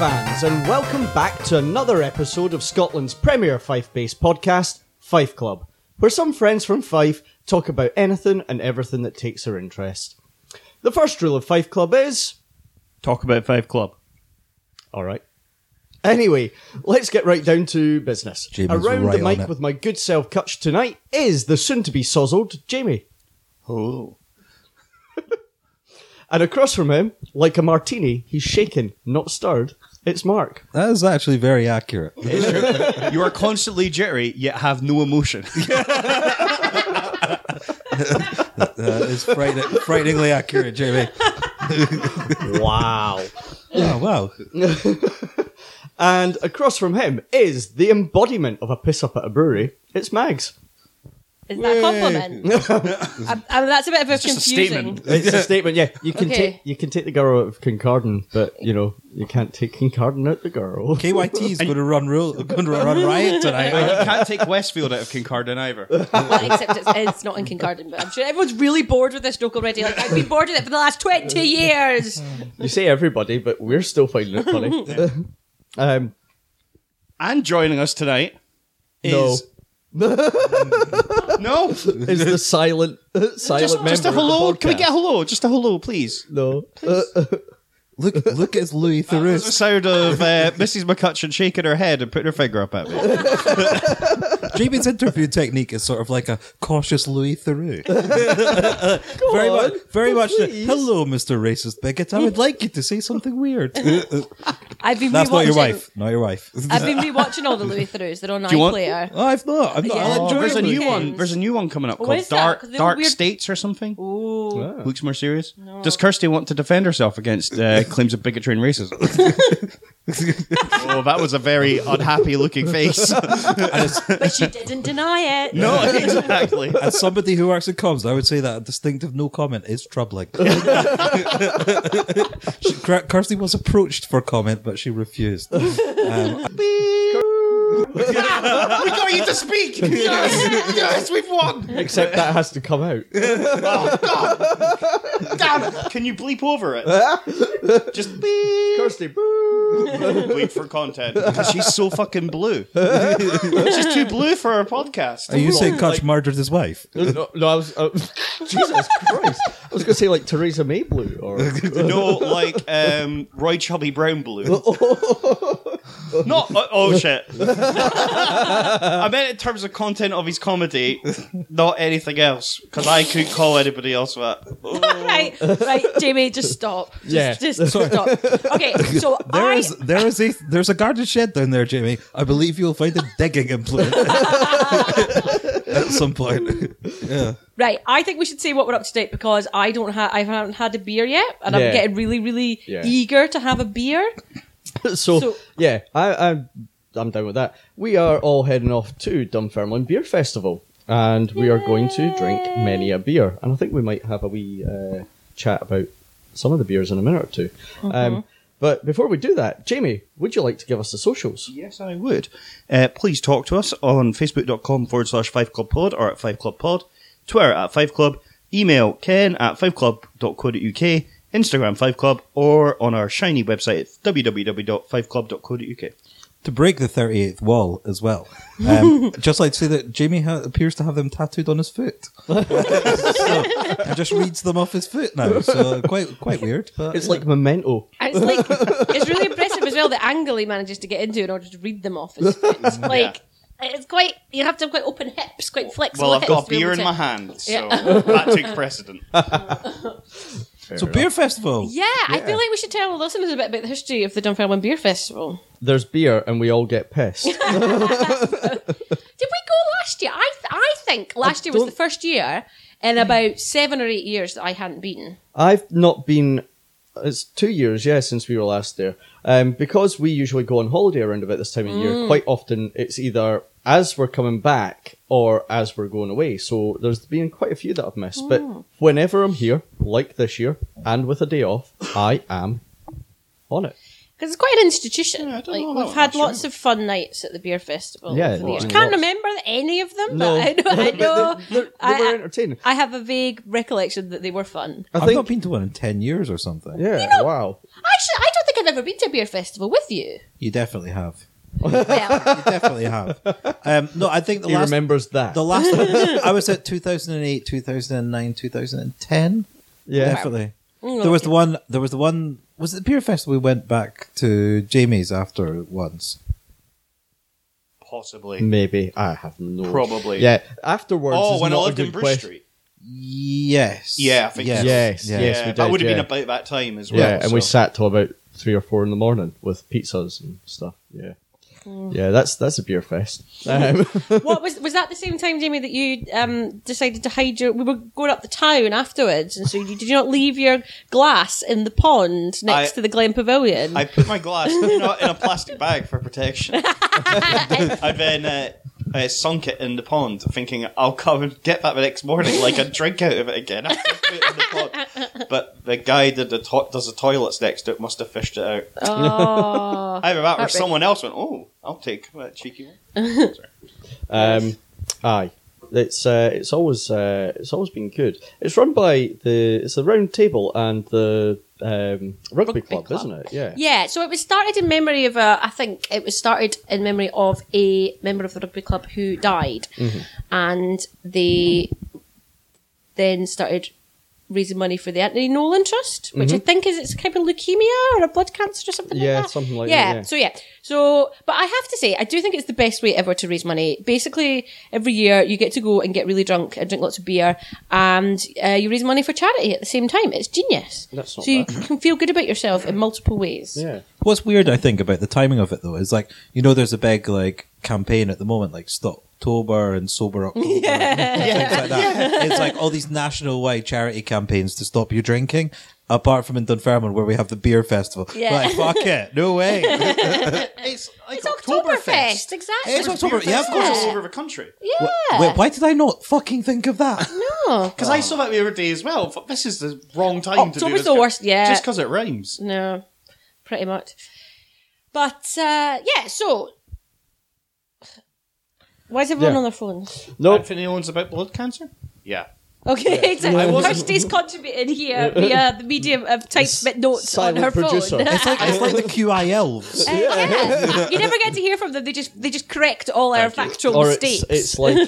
fans, and welcome back to another episode of Scotland's premier Fife-based podcast, Fife Club, where some friends from Fife talk about anything and everything that takes their interest. The first rule of Fife Club is... Talk about Fife Club. Alright. Anyway, let's get right down to business. Jamie's Around right the mic on it. with my good self Kutch tonight is the soon-to-be sozzled Jamie. Oh. And across from him, like a martini, he's shaken, not stirred. It's Mark. That is actually very accurate. You are constantly jittery, yet have no emotion. It's frighteningly accurate, Jamie. Wow. Oh, wow. And across from him is the embodiment of a piss-up at a brewery. It's Mags. Is that a compliment? That's a bit of a It's just a confusing. statement. It's a statement, yeah. You can Okay. take the girl out of Kincardine, but you can't take Kincardine out the girl. KYT is going to run riot tonight. You can't take Westfield out of Kincardine either. Well, except it's not in Kincardine, but I'm sure everyone's really bored with this joke already. Like, I've been bored with it for the last 20 years. You say everybody, but we're still finding it funny. And joining us tonight is... No? Is the silent member Just a of the hello? Can we podcast. get a hello? Just a hello, please. No. Look at Louis The Theroux. sound of Mrs. McCutcheon shaking her head and putting her finger up at me. Jamie's interview technique is sort of like a cautious Louis Theroux. Very much. please. Hello, Mr. Racist Bigot. I would like you to say something weird. I've been That's not your rewatching- wife. Not your wife. I've been rewatching all the Louis Theroux. They're on you want- iPlayer. Oh, I'm not. Yeah. I'll enjoy There's a it. new Weekends. one. There's a new one coming up What called is that? 'Cause Dark they're weird- States or something. Oh. Looks more serious. Does Kirsty want to defend herself against claims of bigotry and racism? Oh, that was a very unhappy looking face. But she didn't deny it. No, exactly. As somebody who works in comms, I would say that a distinctive no comment is troubling. Kirsty was approached for comment, but she refused. We got you to speak. Yes, yes, we've won. Except that has to come out. Oh God! Damn it! Can you bleep over it? Just bleep. Kirsty, boo! Bleep for content because she's so fucking blue. She's too blue for our podcast. Are you saying Kutch murdered his wife? No, I was... Jesus Christ. I was going to say like Theresa May blue or... No, like Roy Chubby Brown blue. Not oh shit. I meant in terms of content of his comedy, not anything else, because I couldn't call anybody else that. right, Jamie, just stop. Just stop. Okay, so There's a garden shed down there, Jamie. I believe you'll find a digging implement at some point. Yeah. Right, I think we should say what we're up to date because I haven't had a beer yet, and I'm Yeah. getting really, really Yeah. eager to have a beer. So yeah, I'm down with that. We are all heading off to Dunfermline Beer Festival, and we are going to drink many a beer. And I think we might have a wee chat about some of the beers in a minute or two. But before we do that, Jamie, would you like to give us the socials? Yes, I would. Please talk to us on facebook.com/5clubpod or at 5clubpod, Twitter at 5club, email ken at 5club.co.uk, Instagram 5club, or on our shiny website at www.5club.co.uk. To break the 38th wall as well. Just like to say that Jamie appears to have them tattooed on his foot. So, he just reads them off his foot now. So quite weird. But It's like Memento. And it's really impressive as well the angle he manages to get into in order to read them off his foot. It's quite, you have to have quite open hips, quite flexible Well, I've hips got to be beer able in to- my hand, so Yeah. that takes precedent. so beer festival. Yeah, I feel like we should tell the listeners a bit about the history of the Dunfermline Beer Festival. There's beer, and we all get pissed. Did we go last year? I think last year was the first year in about 7 or 8 years that I hadn't been. I've not been... It's 2 years, since we were last there. Because we usually go on holiday around about this time of year, quite often it's either as we're coming back or as we're going away. So there's been quite a few that I've missed. But whenever I'm here, like this year, and with a day off, I am on it. Because it's quite an institution. Yeah, I don't know about We've had that, lots of fun nights at the beer festival. Yeah, over the years. lots. Can't remember any of them, No. but I know. They were entertaining. I have a vague recollection that they were fun. I I've think... not been to one in 10 years or something. Yeah, wow. Actually, I don't think I've ever been to a beer festival with you. You definitely have. Well, You definitely have. No, I think He remembers that. the last I was at 2008, 2009, 2010. Yeah. Definitely. There was the one. Was it the beer festival we went back to Jamie's after once? Possibly. Maybe. I have no... Probably. Yeah, afterwards Oh, is when I not a lived in good Bruce question. Street. Yes. Yeah, I think so. Yes, Yeah. yes, we did. that would have yeah. been about that time as well. Yeah, and we so. sat till about 3 or 4 in the morning with pizzas and stuff. Yeah. Yeah, that's a beer fest. what was that the same time, Jamie, that you decided to hide your? We were going up the town afterwards, and so did you not leave your glass in the pond next to the Glen Pavilion? I put my glass in a plastic bag for protection. I then sunk it in the pond, thinking I'll come and get that the next morning, like a drink out of it again. I put it in the pond. But the guy that does the toilets next to it must have fished it out. Oh, Either that or Heartbreak. someone else went, oh, I'll take that cheeky one. Sorry. Aye. It's always been good. It's run by the Round Table and the rugby club, club. isn't it? Yeah. yeah. So it was started in memory of I think it was started in memory of a member of the rugby club who died, and they then started raising money for the Anthony Nolan Trust, which I think it's kind of leukemia or a blood cancer or something Yeah, like that. something like that, yeah. So, but I have to say, I do think it's the best way ever to raise money. Basically, every year you get to go and get really drunk and drink lots of beer, and you raise money for charity at the same time. It's genius. That's not so you bad. can feel good about yourself in multiple ways. Yeah. What's weird, I think, about the timing of it though, is like there's a big like campaign at the moment, like Stoptober and Sober October, things like that. It's like all these national-wide charity campaigns to stop you drinking. Apart from in Dunfermline, where we have the beer festival, Yeah. like fuck it, no way. It's like It's Oktoberfest, exactly. It's October, yeah, of course. All over the country. Yeah. Wait, why did I not fucking think of that? No. Because I saw that the other day as well. Thought, this is the wrong time to do October's this. the worst, yeah. Just because it rhymes. No, pretty much. But, yeah, so... Why is everyone Yeah. on their phones? Nope. Anthony Owens about blood cancer? Yeah. Okay, so I wasn't- Kirsty's contributing here via the medium of typed notes on Silent her producer. phone. It's like the QI elves. Yeah. You never get to hear from them. They just correct all our factual Or mistakes. it's like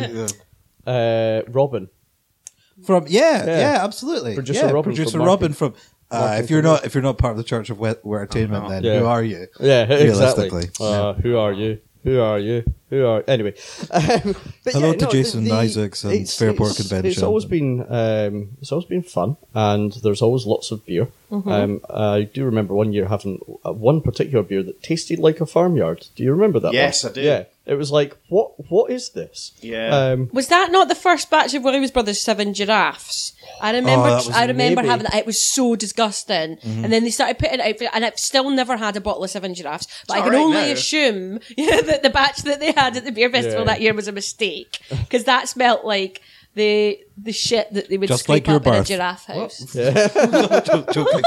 Robin. From yeah, absolutely. Producer yeah, Robin producer from Robin from. Martin If you're not part of the Church of Entertainment, then Yeah. who are you? Yeah, exactly. Realistically. Who are you? Who are you? Who are anyway? But Hello to Jason Isaacs and Fairport Convention. It's always been fun, and there's always lots of beer. I do remember one year having one particular beer that tasted like a farmyard. Do you remember that? Yes, one? I do. Yeah, it was like what is this? Yeah. Was that not the first batch of Williams Brothers 7 giraffes? I remember. that was I remember maybe. having that. It was so disgusting. And then they started putting it out, and I've still never had a bottle of 7 giraffes. But I It's can all right only now. assume that the batch that they had at the beer festival Yeah. that year was a mistake, because that smelt like the shit that they would Just scrape like your up in a birth. giraffe house. Joking.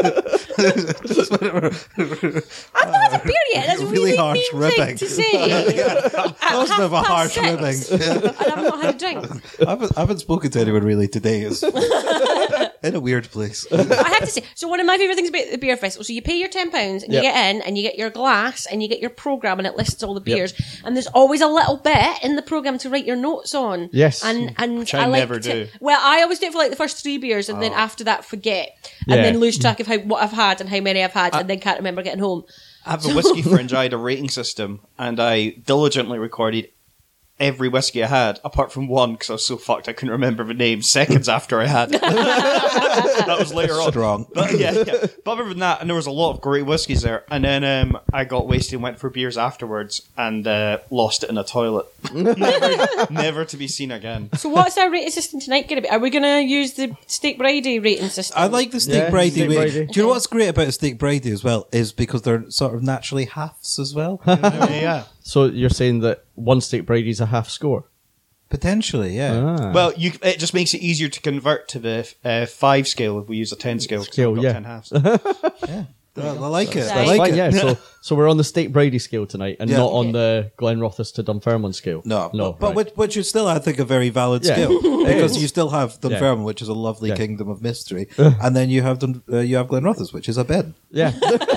I've not had a beer yet. That's a Really really harsh mean ribbing. thing to say. That was a bit of a harsh ribbing. And I've not had a drink. I haven't spoken to anyone really today. It's in a weird place. I have to say, so one of my favourite things about the beer festival, so you pay your £10 and you Yep. get in and you get your glass and you get your programme and it lists all the beers and there's always a little bit in the programme to write your notes on. Yes. And Which I like never to, do. Well, I always do it for like the first 3 beers and then after that forget. And Yeah. then lose track of what I've had and how many I've had and then can't remember getting home. I have a whiskey fringe. I had a rating system, and I diligently recorded every whiskey I had, apart from one because I was so fucked I couldn't remember the name seconds after I had it. That was later on. Strong. But yeah. But other than that, and there was a lot of great whiskies there. And then I got wasted and went for beers afterwards and lost it in a toilet. never to be seen again. So what's our rating system tonight going to be? Are we going to use the Steak Bridie rating system? I like the steak Yeah, bridie. steak way. bridie. Do you know what's great about a steak bridie as well? Is because they're sort of naturally halves as well. Yeah. So you're saying that one steak Brady's a half score? Potentially, yeah. Ah. Well, it just makes it easier to convert to the 5 scale if we use a 10 scale. 'cause Scale, we've got yeah. 10 halves. Yeah. I like it. I That's like Fine, it. yeah. So we're on the State Brady scale tonight, and Yeah. not on the Glen Rothus to Dunfermline scale. No, but right. which is still, I think, a very valid Yeah. scale It because is. you still have Dunfermline, which is a lovely Yeah. kingdom of mystery, and then you have Glenrothes, which is a bed. Yeah.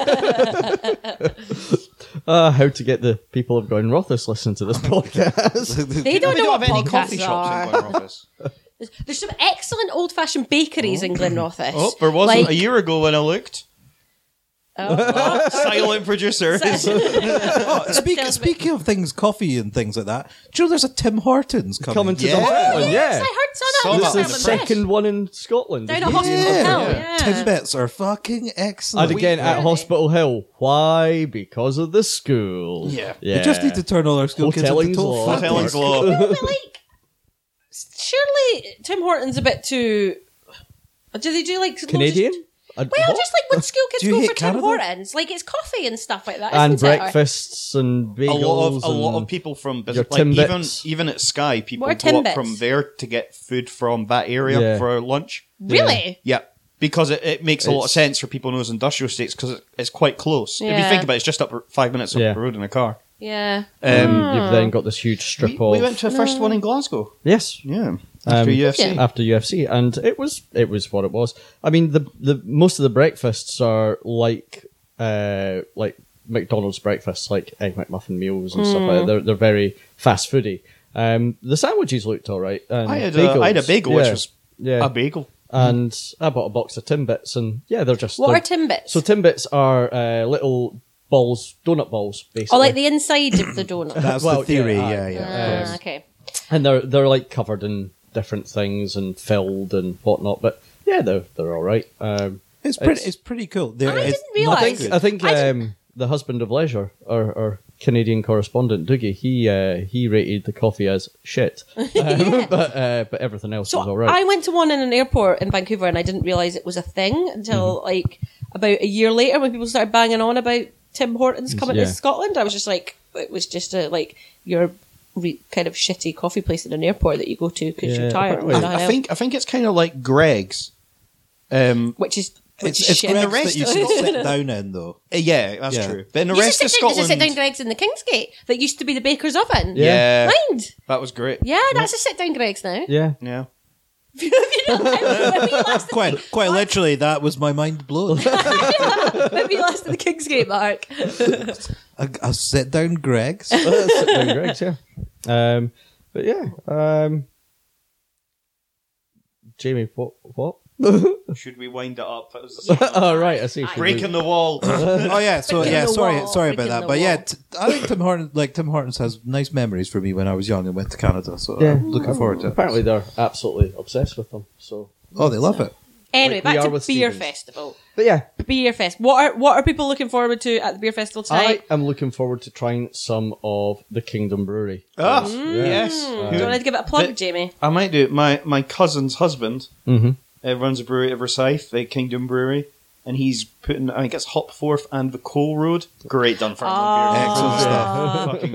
How to get the people of Glen Rothus listen to this podcast? They don't We know don't what have any coffee podcasts shops are. in Glenrothes. There's some excellent old-fashioned bakeries in Glenrothes. Oh, there wasn't Like- a year ago when I looked. Oh, Silent producer. Speaking of things, coffee and things like that, do you know there's a Tim Hortons Coming to Yeah. Dunfermline, yes, yeah. I heard Saw some of This that. is the second one in Scotland. Down isn't at it? Hospital Hill. Yeah. Timbits are fucking excellent. And again, at Really? Hospital Hill. Why? Because of the school. Yeah. we just need to turn all our school kids Hotelling's into total law. fuck Hotelling's bucks. law. But like, surely Tim Hortons a bit too. Do they do like Canadian? Well, just like when school kids Do you go hate for Tim Canada? Hortons, like it's coffee and stuff like that, and isn't it? breakfasts and A bagels. lot of and people from your business, like Timbits. even at Sky, people What go are up Timbits? from there to get food from that area Yeah. for lunch. Really? Yeah, because it makes a lot of It's- sense for people in those industrial states because it's quite close. If you Yeah. think about it, it's just up 5 minutes up Yeah. the road in a car. Yeah. You've then got this huge strip We of went to a first one in Glasgow. yes. Yeah, after UFC. Yeah. After UFC, and it was what it was. I mean, the most of the breakfasts are like McDonald's breakfasts, like Egg McMuffin meals and stuff like that. They're very fast foody. The sandwiches looked all right. And I had a bagel, which was yeah. a bagel. And I bought a box of Timbits, and yeah, they're just What they're- are Timbits? So Timbits are little balls, donut balls, basically. Oh, like the inside of the donut. That's Well, the theory, yeah, yeah. Okay. and they're like covered in different things and filled and whatnot. But yeah, they're all right. It's pretty cool. I didn't realise. I think I didn't- the husband of leisure, our Canadian correspondent Doogie, he rated the coffee as shit, but everything else So was all right. I went to one in an airport in Vancouver, and I didn't realise it was a thing until like about a year later when people started banging on about Tim Hortons coming Yeah. to Scotland. I was just like, it was just your kind of shitty coffee place in an airport that you go to because you're Yeah, tired. apparently. and I nothing think it's kind of like Greg's. which is It's shit. Greg's rest that you of- can sit down in, though. Yeah, that's Yeah. true. But in the You rest just of sit down, there's a sit down Scotland, Greg's in the Kingsgate that used to be the baker's oven. yeah, Mind. that was great. Yeah, that's a sit down Greg's now. yeah, Yeah. When we last Quite literally, that was my mind blown. when we last at the Kingsgate, Mark. a sit down Greg's. sit down Greg's, yeah. But yeah, Jamie, what? Should we wind it up? That was Oh right, I see. breaking the wall. Oh yeah, so Breaking yeah, the sorry wall, about breaking that. the But yeah, wall. I think Tim Hortons has nice memories for me when I was young and went to Canada. So Yeah. I'm looking forward to it. Apparently, they're absolutely obsessed with them. So, Oh, they love it. Anyway, Like we back are to with Beer Stevens. Festival. but yeah, Beer Fest. What are people looking forward to at the Beer Festival tonight? I am looking forward to trying some of the Kingdom Brewery. Ah, Mm. yes. Do you want to give it a plug, Jamie? I might do. My cousin's husband Mm-hmm. runs a brewery at Versailles, the Kingdom Brewery, and he's putting, I think it's Hopforth and the Coal Road. Great Dunfermline beer. Excellent stuff. Fucking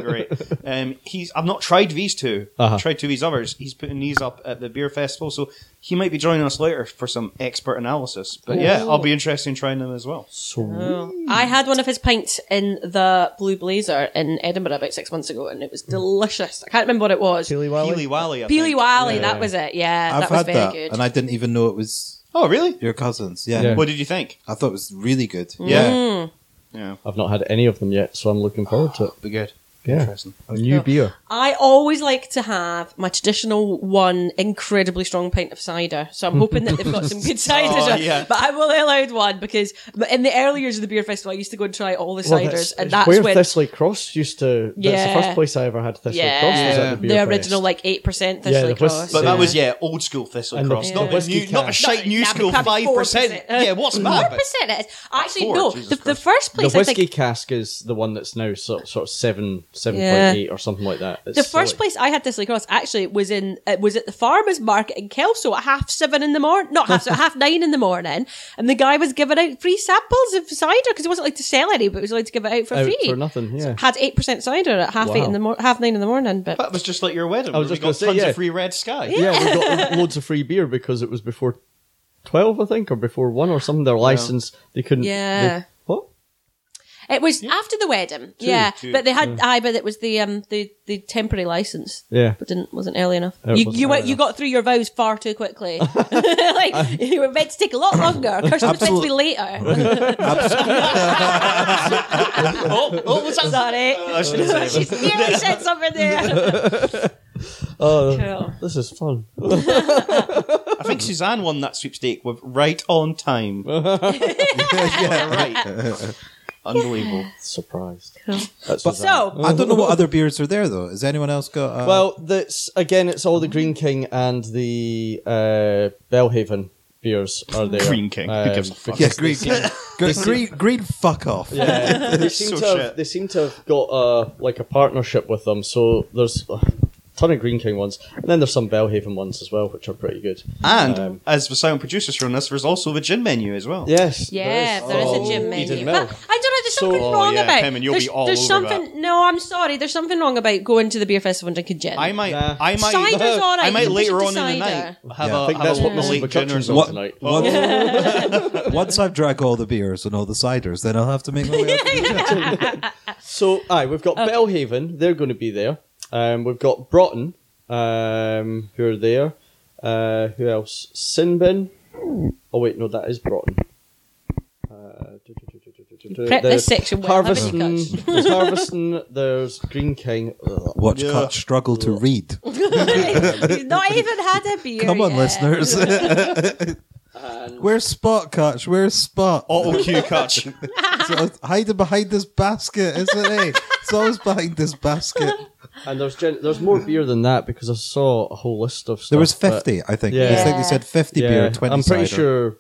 great. I've not tried these two. Uh-huh. I've tried two of these others. He's putting these up at the beer festival, so he might be joining us later for some expert analysis. But yeah, I'll be interested in trying them as well. So I had one of his pints in the Blue Blazer in Edinburgh about 6 months ago, and it was delicious. I can't remember what it was. Peely Wally? Peely Wally, I Peely think. Wally, Yeah. that was it. Yeah, I've that was had very that, good. and I didn't even know it was Oh, really? your cousins. Yeah. Yeah. What did you think? I thought it was really good. Yeah. Yeah. I've not had any of them yet, so I'm looking forward to it. Be good. Yeah. Interesting. A new beer. I always like to have my traditional one incredibly strong pint of cider. So I'm hoping that they've got some good cider. Oh, yeah. But I've only allowed one because in the early years of the beer festival, I used to go and try all the ciders. And that's where when Thistley Cross used to. That's Yeah. the first place I ever had Thistley Cross was at the beer the fest. original like 8% Thistley Yeah, the Cross. But Yeah. that was, old school Thistle And the- Cross. Yeah. Not, the whiskey new, not the cask. shite new school probably 5%. 4%. Yeah, what's that? 4% it is. Actually, Four, no. Jesus The Christ. first The place I whiskey think cask is the one that's now sort of 7.8 Yeah. or something like that. It's the first silly. place I had Thistley Cross actually was at the farmers market in Kelso at 7:30 in the morning, not 9:30 in the morning, and the guy was giving out free samples of cider because he wasn't allowed to sell any, but he was allowed to give it out for Out free for nothing, yeah. Had 8% cider at 8:30 in the 9:30 in the morning, but That was just like your wedding. I was where just we got gonna say, tons yeah. of free red sky. Yeah, we got loads of free beer because it was before 12, I think, or before 1 or something. Their license, they couldn't. Yeah. What? It was after the wedding, two. But they had, but it was the temporary license. Yeah. But wasn't early enough. It You wasn't early you got through your vows far too quickly. Like you were meant to take a lot longer. Kirsten was meant to be later. What's that? Sorry, I shouldn't say she's nearly said something there. Oh, Cool. this is fun. I think Suzanne won that sweepstake with right on time. Right. Unbelievable. Surprised. Cool. That's So I don't know what other beers are there though. Has anyone else got? well, that's again. It's all the Green King and the Bellhaven beers are there. Green King. Who gives a fuck? yeah, green. Fuck off. Yeah, they So seem to have, shit. they seem to have got like a partnership with them. So there's a ton of Green King ones, and then there's some Bellhaven ones as well, which are pretty good. And as the sound producer's shown us, there's also the gin menu as well. Yes, yeah, there is a gym menu. Eden But Mill. I don't know. There's something So- wrong yeah, about. Pim, and you'll be all there's over something. No, I'm sorry. There's something wrong about going to the beer festival and drinking gin. I might, Nah. I might, Cider's all right. I might You later push it on to in the cider. night I have think a that's what late Mrs. gin or McCutcheon's on something. tonight. Once I've drank all the beers and all the ciders, then I'll have to make my way up. So, we've got Bellhaven. They're going to be there. We've got Broughton, who are there. Who else? Sinbin. Oh wait, no, that is Broughton. Prep this section well, haven't you, Harveston. Kutch? There's Harveston. There's Green King. Ugh. Watch Yeah. Kutch struggle to read. He's not even had a beer. Come on, yet. listeners. Where's Spot, Kutch? Where's Spot? Auto cue catch. So, hiding behind this basket, isn't he? It's always behind this basket. And there's more beer than that because I saw a whole list of stuff. There was but- 50, I think. Yeah. I think they said 50 beer, 20 I'm pretty cider. sure.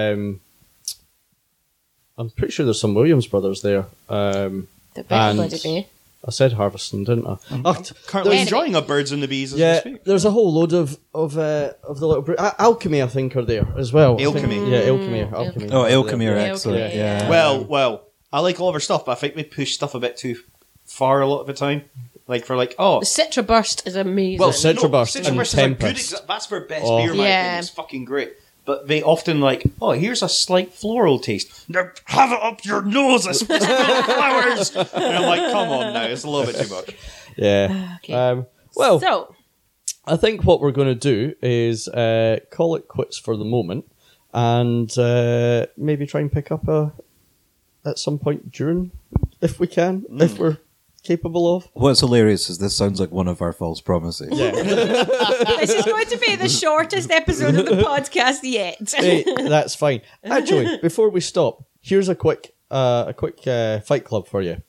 I'm pretty sure there's some Williams brothers there. The better And- bloody be. I said Harveston, didn't I? Currently There's- enjoying a birds and the bees as Yeah, we speak. there's a whole load of the little Alchemy, I think, are there as well. I think- Alchemy. yeah, Alchemy. Oh, Ilkemir, Yeah, excellent. okay, Yeah. Well, I like all of our stuff, but I think we push stuff a bit too far a lot of the time. Like for like, oh, The Citra Burst is amazing. Well, Citra Burst Citra and Burst is a good Tempest. that's their best Oh. beer, in my Yeah. opinion. It's fucking great. But they often like, oh, here's a slight floral taste. Now have it up your nose, I smell flowers. And I'm like, come on now, it's a little bit too much. Yeah. Okay. Well, so I think what we're going to do is call it quits for the moment, and maybe try and pick up at some point during, if we can, if we're capable of. What's hilarious is this sounds like one of our false promises. Yeah. this is going to be the shortest episode of the podcast yet. Hey, that's fine. Actually, before we stop, here's a quick Fight Club for you.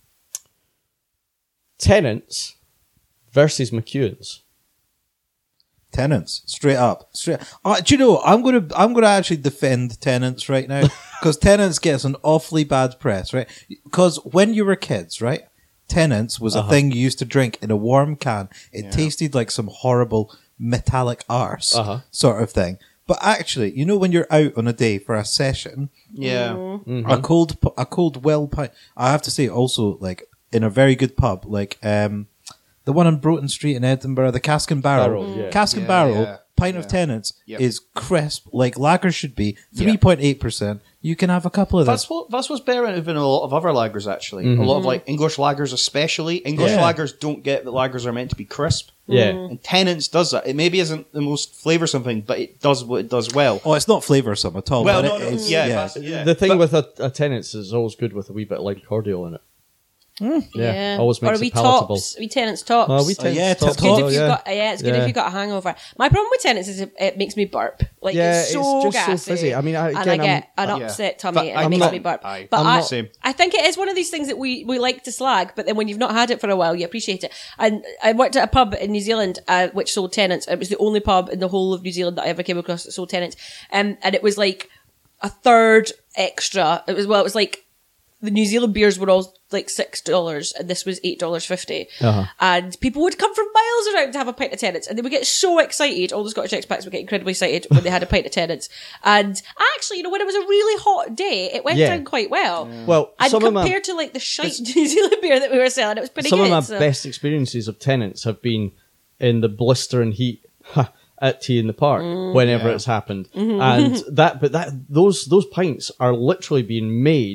Tenants versus McEwen's. Tenants, straight up. Do you know? I'm gonna actually defend Tenants right now because Tenants gets an awfully bad press, right? Because when you were kids, right, Tenants was a thing you used to drink in a warm can. It tasted like some horrible metallic arse sort of thing. But actually, you know, when you're out on a day for a session, Yeah. a cold well pint. I have to say, also like in a very good pub, like the one on Broughton Street in Edinburgh, the Cask and Barrel. Barrel, yeah. Cask and Yeah, Barrel, yeah, pint of yeah. Tenants Yep. is crisp, like lager should be. 3.8%. You can have a couple of That's them. what's better than a lot of other lagers, actually. A lot of like English lagers, especially. English Yeah. lagers don't get that lagers are meant to be crisp. Yeah. And Tenants does that. It maybe isn't the most flavoursome thing, but it does what it does well. Oh, it's not flavoursome at all. Well, but no, it no, is- yeah, that's- yeah. The thing with a Tenants is always good with a wee bit of lime cordial in it. Yeah, always makes or we it palatable. tops, we Tenants tops. Oh, we Tenants yeah, top it's It's good as well, if you've yeah. got it's good if you've got a hangover. My problem with Tenants is it makes me burp. Like Yeah, it's so it's just gassy. so fizzy. I mean, and I again, get an yeah. upset tummy But and I'm it makes not- me burp. I'm But not same. I think it is one of these things that we like to slag, but then when you've not had it for a while, you appreciate it. And I worked at a pub in New Zealand which sold Tenants. It was the only pub in the whole of New Zealand that I ever came across that sold Tenants, and it was like a third extra. It was like the New Zealand beers were all like $6 and this was $8.50. And people would come from miles around to have a pint of Tenants and they would get so excited. All the Scottish expats would get incredibly excited when they had a pint of Tenants. And actually, you know, when it was a really hot day, it went Yeah. down quite well. Well, And some of my compared to like the shite New Zealand beer that we were selling, it was pretty some good. of my so. best experiences of Tenants have been in the blistering heat at Tea in the Park whenever it's happened, and those pints are literally being made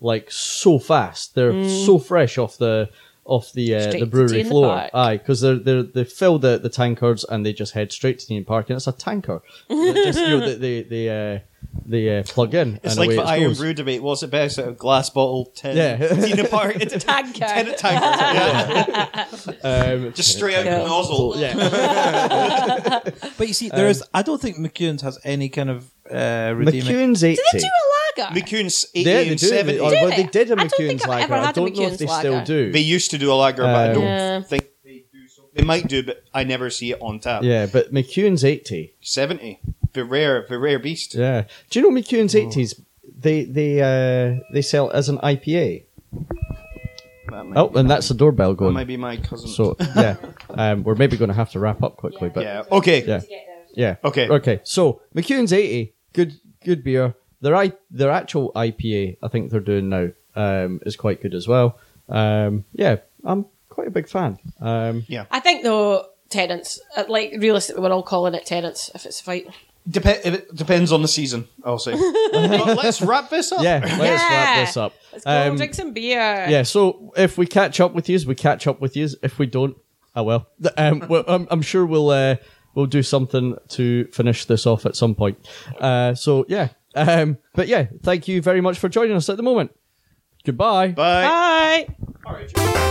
like so fast. They're so fresh off the Straight to brewery Tee in the floor. Park. Aye, because they fill the tankards and they just head straight to Tee in the Park, and it's a tanker. Just, they plug in. It's and like away the it Iron goes. Brew debate. What's the best out of glass bottle, tin, Yeah. Tina Park, Tanker. tin tankers? Yeah. Just straight out Yeah. the nozzle. Yeah. But you see, there is. I don't think McEwen's has any kind of redeeming. McEwen's 80. Did they do a lager? McEwen's 80 Yeah, they and do. 70. Well, they did a I don't think McEwen's I've lager. ever I had a don't know if McEwen's they still lager. do. They used to do a lager, but I don't Yeah. think they do. So they might do, but I never see it on tap. Yeah, but McEwen's 80. 70. The rare beast. Yeah. Do you know McEwen's 80s? They sell it as an IPA. That might, Oh, and that's the doorbell that going. might be my cousin. So yeah, we're maybe going to have to wrap up quickly, but yeah. Okay. yeah, yeah. Okay. Okay. So McEwen's 80, good beer. Their actual IPA, I think they're doing now, is quite good as well. Yeah, I'm quite a big fan. I think though, Tenants, like realistically, we're all calling it Tenants if it's a fight. It depends on the season, I'll say. But let's wrap this up. Yeah, let's wrap this up. Let's go drink some beer. Yeah, so if we catch up with yous, we catch up with yous. If we don't, oh well. I'm sure we'll do something to finish this off at some point. So yeah, but yeah, thank you very much for joining us at the moment. Goodbye. Bye. Bye.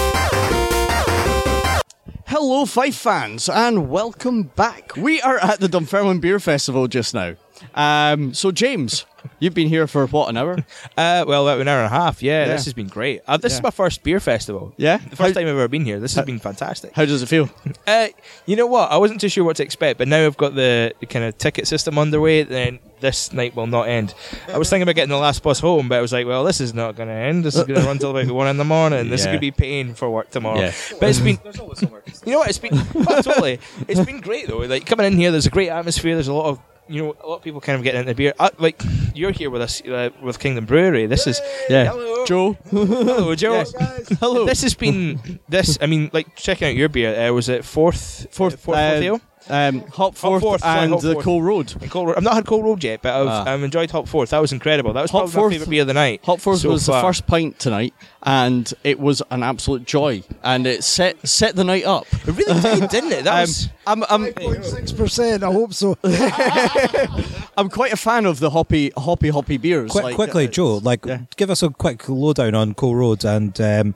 Hello, Fife fans, and welcome back. We are at the Dunfermline Beer Festival just now. So James, you've been here for what, an hour? Well, about an hour and a half. Yeah, Yeah. this has been great. This is my first beer festival. Yeah? The first time I've ever been here. This has been fantastic. How does it feel? You know what? I wasn't too sure what to expect, but now I've got the kind of ticket system underway, then this night will not end. I was thinking about getting the last bus home, but I was like, well, this is not going to end. This is going to run till about 1 in the morning. This is Yeah. going to be pain for work tomorrow. Yeah. But it's been... You know what? It's been... Oh, totally. It's been great, though. Like, coming in here, there's a great atmosphere. There's a lot of people kind of getting into beer. Like, you're here with us with Kingdom Brewery. This is... Yeah. Hello. Joe. Hello, Joe. Yes. Hello. This has been... I mean, like, checking out your beer, was it fourth ale? Hopforth and Hop the Forth. Coal Road. And Cold Road. I've not had Cold Road yet, but I've enjoyed Hopforth. That was incredible. That was probably my Hopforth- favourite beer of the night. Hopforth so was far. the first pint tonight, and it was an absolute joy, and it set the night up. It really did, didn't it? That was... I'm 6%. I hope so. I'm quite a fan of the hoppy beers. Quickly, Joe, give us a quick lowdown on Coal Road and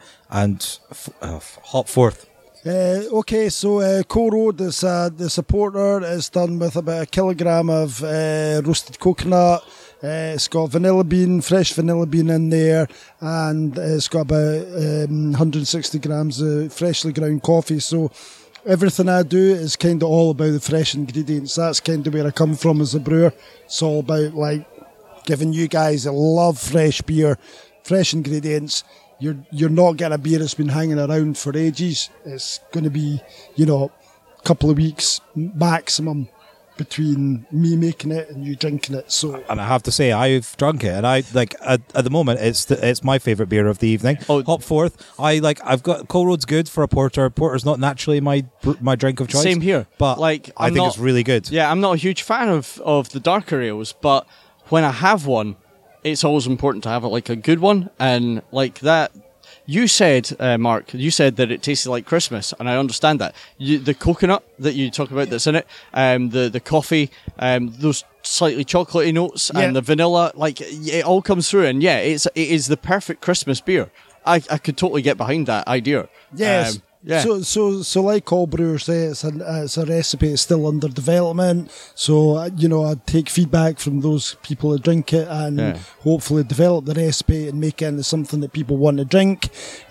Hopforth. Okay, so Coal Road is the supporter is done with about a kilogram of roasted coconut. It's got fresh vanilla bean in there, and it's got about 160 grams of freshly ground coffee. So everything I do is kind of all about the fresh ingredients. That's kind of where I come from as a brewer. It's all about like giving you guys a love fresh beer, fresh ingredients. You're not getting a beer that's been hanging around for ages. It's going to be, a couple of weeks maximum between me making it and you drinking it. So, And I have to say, I've drunk it, and I like at the moment it's my favourite beer of the evening. Hopforth. I've got Coal Road's good for a porter. Porter's not naturally my drink of choice. Same here. but I I think it's really good. Yeah, I'm not a huge fan of the darker ales, but when I have one, it's always important to have a good one, and like that. You said, Mark, that it tasted like Christmas, and I understand that. The coconut that you talk about that's in it, the coffee, those slightly chocolatey notes, and the vanilla, it all comes through, and it is the perfect Christmas beer. I could totally get behind that idea. yes. Yeah. So like all brewers say, it's a recipe. It's still under development. So I take feedback from those people that drink it and hopefully develop the recipe and make it into something that people want to drink.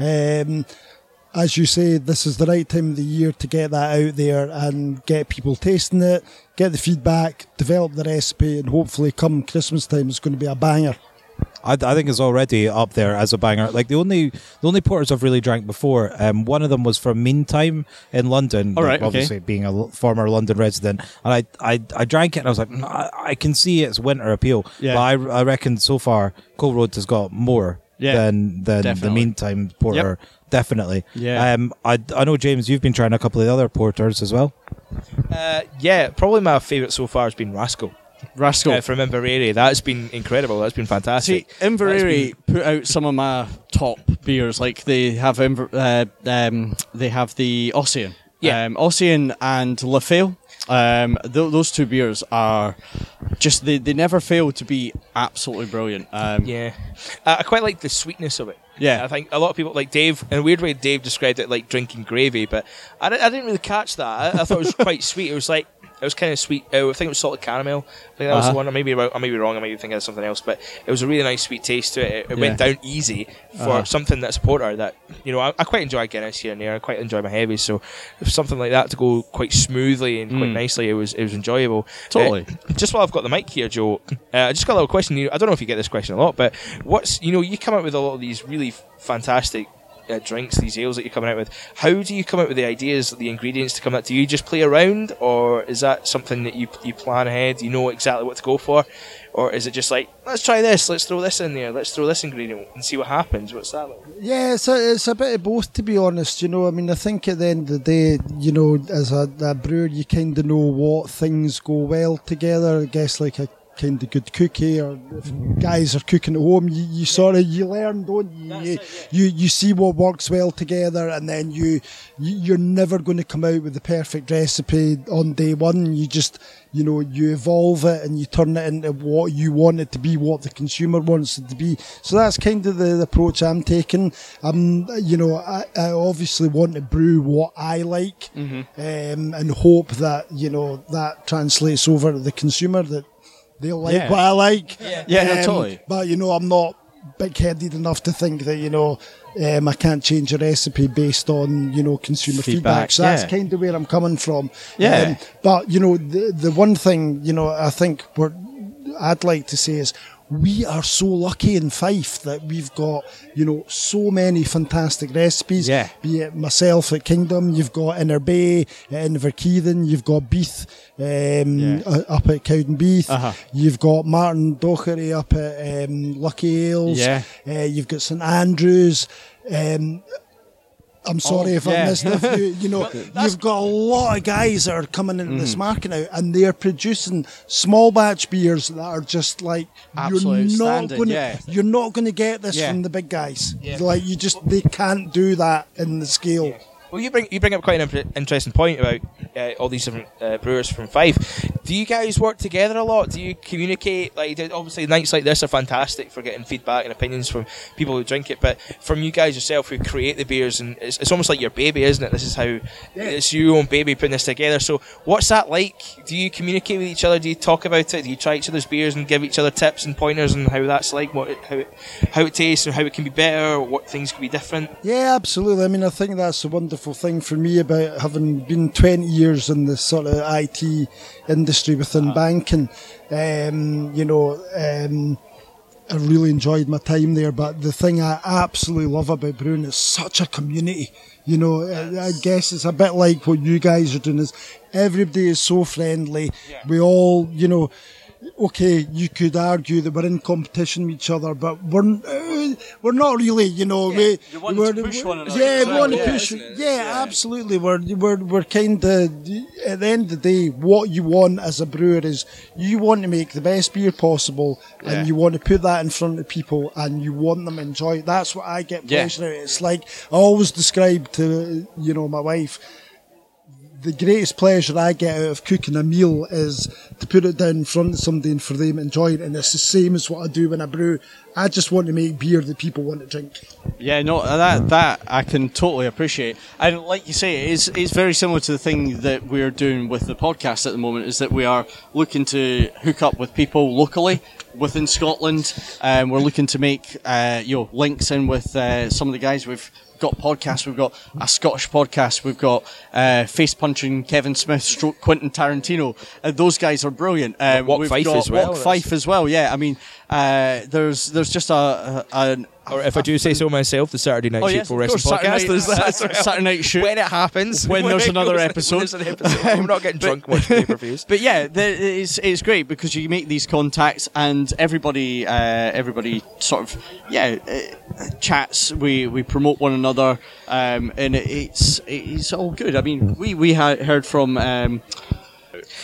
As you say, this is the right time of the year to get that out there and get people tasting it, get the feedback, develop the recipe, and hopefully come Christmas time it's going to be a banger. I think it's already up there as a banger. Like the only porters I've really drank before, one of them was from Meantime in London. All right, obviously being a former London resident, and I drank it and I was like, I can see its winter appeal. Yeah. But I reckon so far Coal Road has got more than the definitely. Meantime porter. Yep. Definitely. Yeah. I know, James, you've been trying a couple of the other porters as well. Yeah, probably my favourite so far has been Rascal. Rascal. From Inverary. That's been incredible. That's been fantastic. See, Inverary put out some of my top beers. Like they have the Ossian. Yeah. Ossian and Lafale. Those two beers are just they never fail to be absolutely brilliant. Yeah, I quite like the sweetness of it. Yeah. I think a lot of people like Dave. In a weird way, Dave described it like drinking gravy, but I didn't really catch that. I thought it was quite sweet. It was kind of sweet. I think it was salted caramel. I think that was the one. I may be wrong. I may be thinking of something else, but it was a really nice sweet taste to it. It went down easy for something that's a porter that, you know, I quite enjoy Guinness here and there. I quite enjoy my heavies, so if something like that to go quite smoothly and quite nicely, it was enjoyable. Totally. Just while I've got the mic here, Joe, I just got a little question. I don't know if you get this question a lot, but you come out with a lot of these really fantastic drinks, these ales that you're coming out with. How do you come out with the ideas, the ingredients to come out? Do you just play around, or is that something that you plan ahead? You know exactly what to go for, or is it just like, let's try this, let's throw this in there, let's throw this ingredient and see what happens? What's that like? Yeah, it's a bit of both, to be honest. You know, I mean, I think at the end of the day, you know, as a brewer, you kind of know what things go well together. I guess like a kind of good cookie, or if guys are cooking at home, you sort of learn, don't you? You see what works well together, and then you're never going to come out with the perfect recipe on day one. You just, you know, you evolve it and you turn it into what you want it to be, what the consumer wants it to be. So that's kind of the approach I'm taking. You know, I obviously want to brew what I like, and hope that, you know, that translates over to the consumer, that they'll like what I like. Yeah, totally. But, you know, I'm not big-headed enough to think that, you know, I can't change a recipe based on, you know, consumer feedback. So that's kind of where I'm coming from. Yeah. But, you know, the one thing, you know, I think I'd like to say is, we are so lucky in Fife that we've got, you know, so many fantastic recipes. Yeah. Be it myself at Kingdom, you've got Innerbay at Inverkeithing, you've got Beath up at Cowdenbeath, you've got Martin Docherty up at Lucky Ales, you've got St Andrews. I'm sorry if I missed a few. You know, you've got a lot of guys that are coming into this market now, and they're producing small batch beers that are just like, you're not going to get this from the big guys. Like, they can't do that in the scale. Yeah. Well, you bring up quite an interesting point about all these different brewers from Fife. Do you guys work together a lot? Do you communicate? Like, obviously, nights like this are fantastic for getting feedback and opinions from people who drink it. But from you guys yourself who create the beers, and it's almost like your baby, isn't it? This is how it's your own baby putting this together. So, what's that like? Do you communicate with each other? Do you talk about it? Do you try each other's beers and give each other tips and pointers on how that's like, how it tastes, or how it can be better, or what things can be different? Yeah, absolutely. I mean, I think that's a wonderful thing for me about having been 20 years in the sort of IT industry within banking. You know, I really enjoyed my time there, but the thing I absolutely love about brewing is such a community. You know, I guess it's a bit like what you guys are doing, is everybody is so friendly. We all, you know, okay, you could argue that we're in competition with each other, but we're not really, you know. We want to push one another. Yeah, we want to push. Yeah, absolutely. We're kind of, at the end of the day, what you want as a brewer is you want to make the best beer possible, and you want to put that in front of people, and you want them to enjoy it. That's what I get pleasure out of it. It's like I always describe to, you know, my wife, the greatest pleasure I get out of cooking a meal is to put it down in front of somebody and for them to enjoy it. And it's the same as what I do when I brew. I just want to make beer that people want to drink. Yeah, no, that I can totally appreciate. And like you say, it's very similar to the thing that we're doing with the podcast at the moment, is that we are looking to hook up with people locally within Scotland. We're looking to make links in with some of the guys. We've got podcasts, we've got a Scottish podcast, we've got face punching Kevin Smith / Quentin Tarantino. Those guys are brilliant. Walk Fife as well. Walk Fife as well. Yeah, I mean, there's just or if I do say so myself, the Saturday Night Sheepful Wrestling Podcast. Saturday Night Shoot. When it happens. When there's another episode. We're not getting drunk watching pay-per-views. But yeah, it's great because you make these contacts and everybody sort of, chats. We promote one another, and it's all good. I mean, we heard from...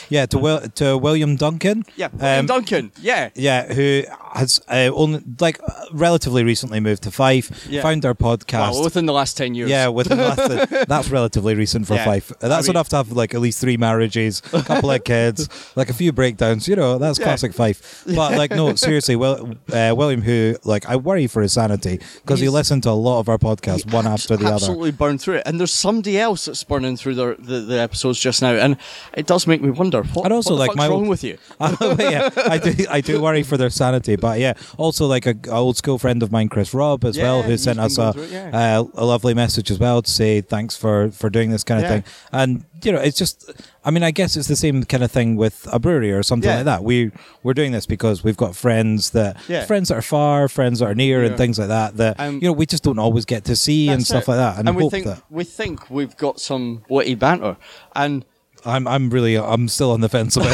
Yeah, to William Duncan. Yeah, William Duncan. Yeah. Yeah, who has only relatively recently moved to Fife, Yeah. found our podcast. Well, within the last 10 years. Yeah, that's relatively recent for Yeah, Fife. That's enough to have like at least 3 marriages, a couple of kids, like a few breakdowns. That's classic Fife. But like, no, seriously, William, who like I worry for his sanity because he listened to a lot of our podcasts, one after the other. Absolutely burned through it, and there's somebody else that's burning through the episodes just now, and it does make me wonder what the fuck's wrong with you. Yeah, I do worry for their sanity, but yeah, also like a old school friend of mine, Chris Robb, as well, who sent us a lovely message as well to say thanks for doing this kind of thing. And it's just, I mean, I guess it's the same kind of thing with a brewery or something like that. We're doing this because we've got friends that are far, friends that are near, and things like that we just don't always get to see and stuff like that. And we think we've got some witty banter, and I'm still on the fence about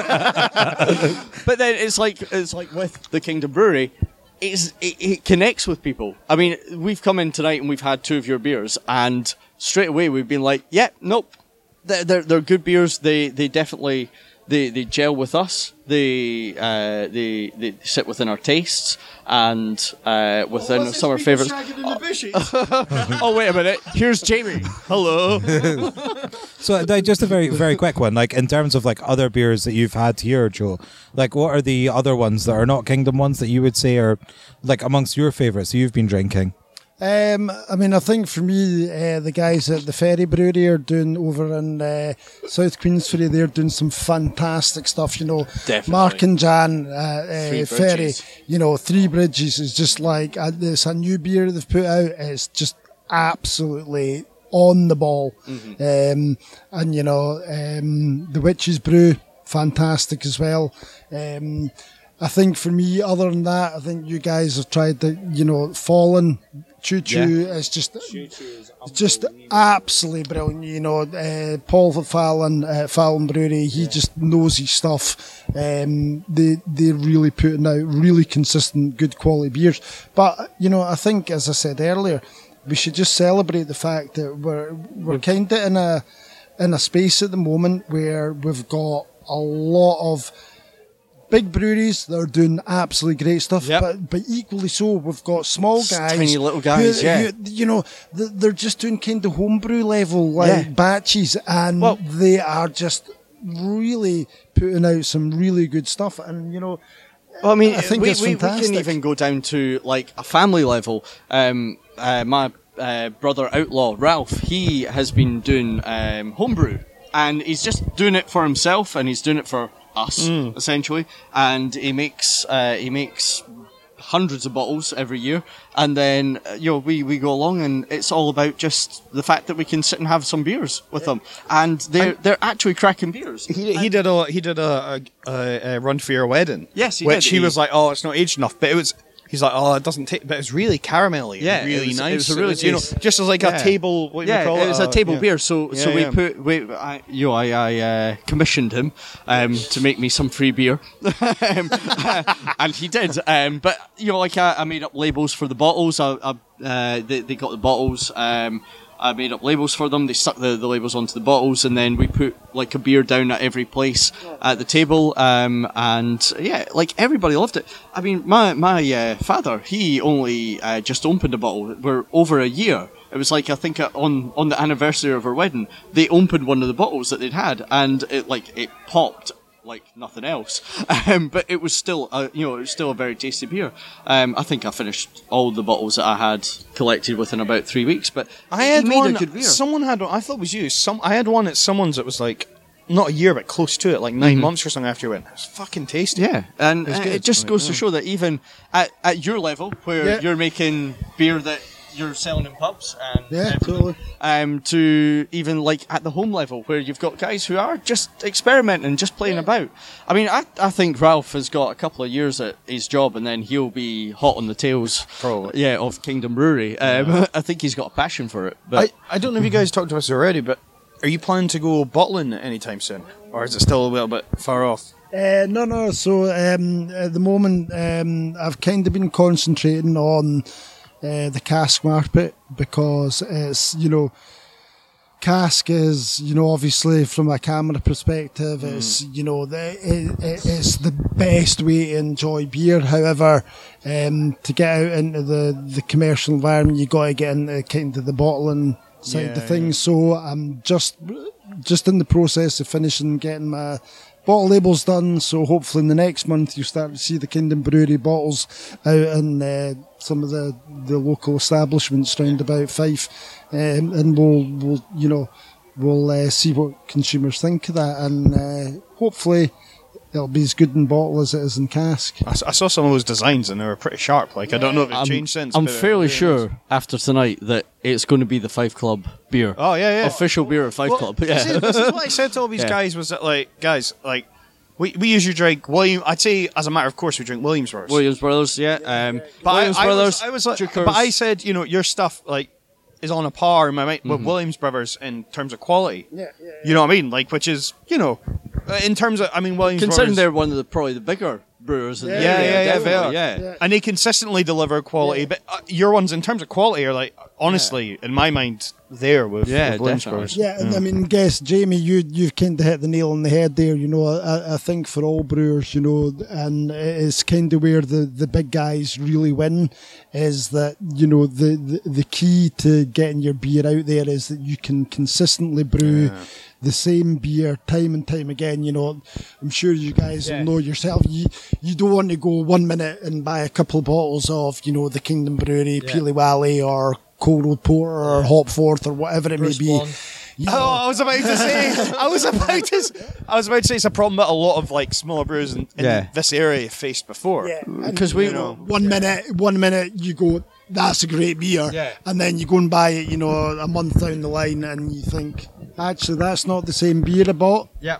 that. but then it's like with the Kingdom Brewery, it connects with people. I mean, we've come in tonight and we've had 2 of your beers, and straight away we've been like, nope, they're good beers. They definitely they gel with us. They sit within our tastes and within some of our favourites. Oh wait a minute! Here's Jamie. Hello. So just a very very quick one. Like in terms of like other beers that you've had here, Joe. Like what are the other ones that are not Kingdom ones that you would say are like amongst your favourites that you've been drinking? I mean, I think for me, the guys at the Ferry Brewery are doing over in South Queensferry, they're doing some fantastic stuff, Definitely. Mark and Jan, Ferry, 3 Bridges is just like, it's a new beer they've put out, it's just absolutely on the ball. Mm-hmm. The Witch's Brew, fantastic as well. I think for me, other than that, I think you guys have tried the, Fallen, Choo Choo is just absolutely brilliant. Paul Fallon, Fallon Brewery, he just knows his stuff. They're really putting out really consistent, good quality beers. But I think, as I said earlier, we should just celebrate the fact that we're kind of in a space at the moment where we've got a lot of big breweries that are doing absolutely great stuff, but equally so, we've got small guys, tiny little guys, they're just doing kind of homebrew level batches, and they are just really putting out some really good stuff. And I mean, I think it's fantastic. We can even go down to like a family level. My brother Outlaw Ralph, he has been doing homebrew, and he's just doing it for himself, and he's doing it for us essentially, and he makes hundreds of bottles every year, and then we go along, and it's all about just the fact that we can sit and have some beers with them, and they're actually cracking beers. He did a run for your wedding. Yes, he which did. he was like, oh, it's not aged enough, but it was. He's like, oh, it doesn't take, but it's really caramelly, and really nice. It was a really just as like a table. What do you call it? It was a table beer. So I commissioned him to make me some free beer, and he did. But I made up labels for the bottles. They got the bottles. I made up labels for them. They stuck the labels onto the bottles, and then we put like a beer down at every place at the table. Everybody loved it. I mean, my father, he only just opened a bottle. We're over a year. It was like, I think on the anniversary of our wedding, they opened one of the bottles that they'd had, and it popped like nothing else. But it was still a very tasty beer. I think I finished all the bottles that I had collected within about 3 weeks. But I had one. A good beer. Someone had one. I thought it was you. I had one at someone's that was like not a year, but close to it, like 9 months or something after you went. It was fucking tasty. Yeah, and it just goes to show that even at your level, where you're making beer that you're selling in pubs, and totally. To even like at the home level, where you've got guys who are just experimenting, just playing about. I mean, I think Ralph has got a couple of years at his job, and then he'll be hot on the tails, probably. Of Kingdom Brewery. I think he's got a passion for it. But I don't know if you guys talked to us already, but are you planning to go bottling anytime soon, or is it still a little bit far off? No. So at the moment, I've kind of been concentrating on the cask market, because it's Cask is, obviously from a camera perspective, it's, it's the best way to enjoy beer. However, to get out into the commercial environment, you got to get into kind of the bottling side of things. So I'm just in the process of finishing getting my bottle labels done. So hopefully in the next month you start to see the Kingdom Brewery bottles out in some of the local establishments round about Fife, and we'll see what consumers think of that, and hopefully it'll be as good in bottle as it is in cask. I saw some of those designs and they were pretty sharp. Like, I don't know if it's changed since. I'm but fairly it sure after tonight that it's going to be the Five Club beer. Oh, yeah. Official beer at Five Club. This is what I said to all these guys was that, we usually drink William. I'd say, as a matter of course, we drink Williams Brothers. Williams Brothers, yeah. Williams Brothers. I was like, Jukers. but I said, your stuff is on a par in my mind with Williams Brothers in terms of quality. Yeah. You know what I mean? Which is, in terms of, Williams Considering Brothers, they're one of the bigger brewers in the Yeah, area. they are. Yeah. And they consistently deliver quality. But your ones, in terms of quality, are honestly, in my mind, there with Williams definitely. Brothers. Yeah, and guess, Jamie, you've kind of hit the nail on the head there. I think for all brewers, and it's kind of where the big guys really win, is that, the key to getting your beer out there is that you can consistently brew the same beer time and time again. I'm sure you guys will know yourself. You don't want to go 1 minute and buy a couple of bottles of, the Kingdom Brewery, Peely Valley, or Cold Road Porter, or Hopforth, or whatever it may be. I was about to say. I was about to say it's a problem that a lot of smaller brewers in this area have faced before. Yeah, Because we 1 minute you go, that's a great beer, and then you go and buy it, a month down the line, and you think, actually, that's not the same beer I bought. Yeah.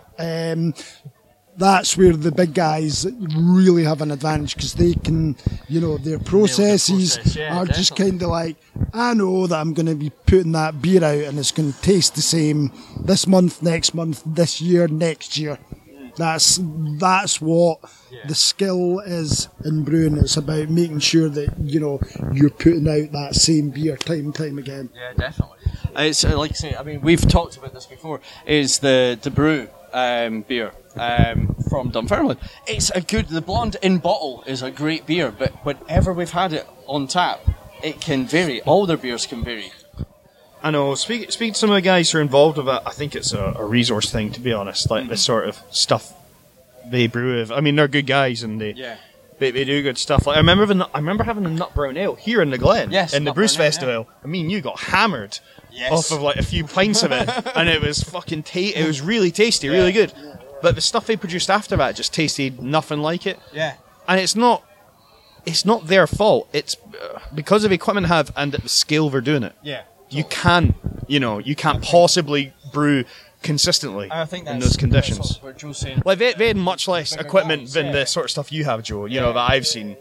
That's where the big guys really have an advantage, because they can, their processes are just kind of I know that I'm going to be putting that beer out and it's going to taste the same this month, next month, this year, next year. That's what the skill is in brewing. It's about making sure that, you're putting out that same beer time and time again. Yeah, definitely. It's like I say, we've talked about this before, is the Brew beer from Dunfermline. It's the blonde in bottle is a great beer, but whenever we've had it on tap, it can vary. All their beers can vary. I know. Speak to some of the guys who are involved with it. I think it's a resource thing, to be honest. This sort of stuff they brew with. They're good guys and they do good stuff. I remember having a Nut Brown Ale here in the Glen, in the Bruce Festival. You got hammered off of a few pints of it, and it was fucking it was really tasty, really good. But the stuff they produced after that just tasted nothing like it. Yeah, and it's not their fault. It's because of the equipment they have and the scale they're doing it. Yeah. You can't possibly brew consistently in those conditions. They had much less equipment than the sort of stuff you have, Joe. That I've seen.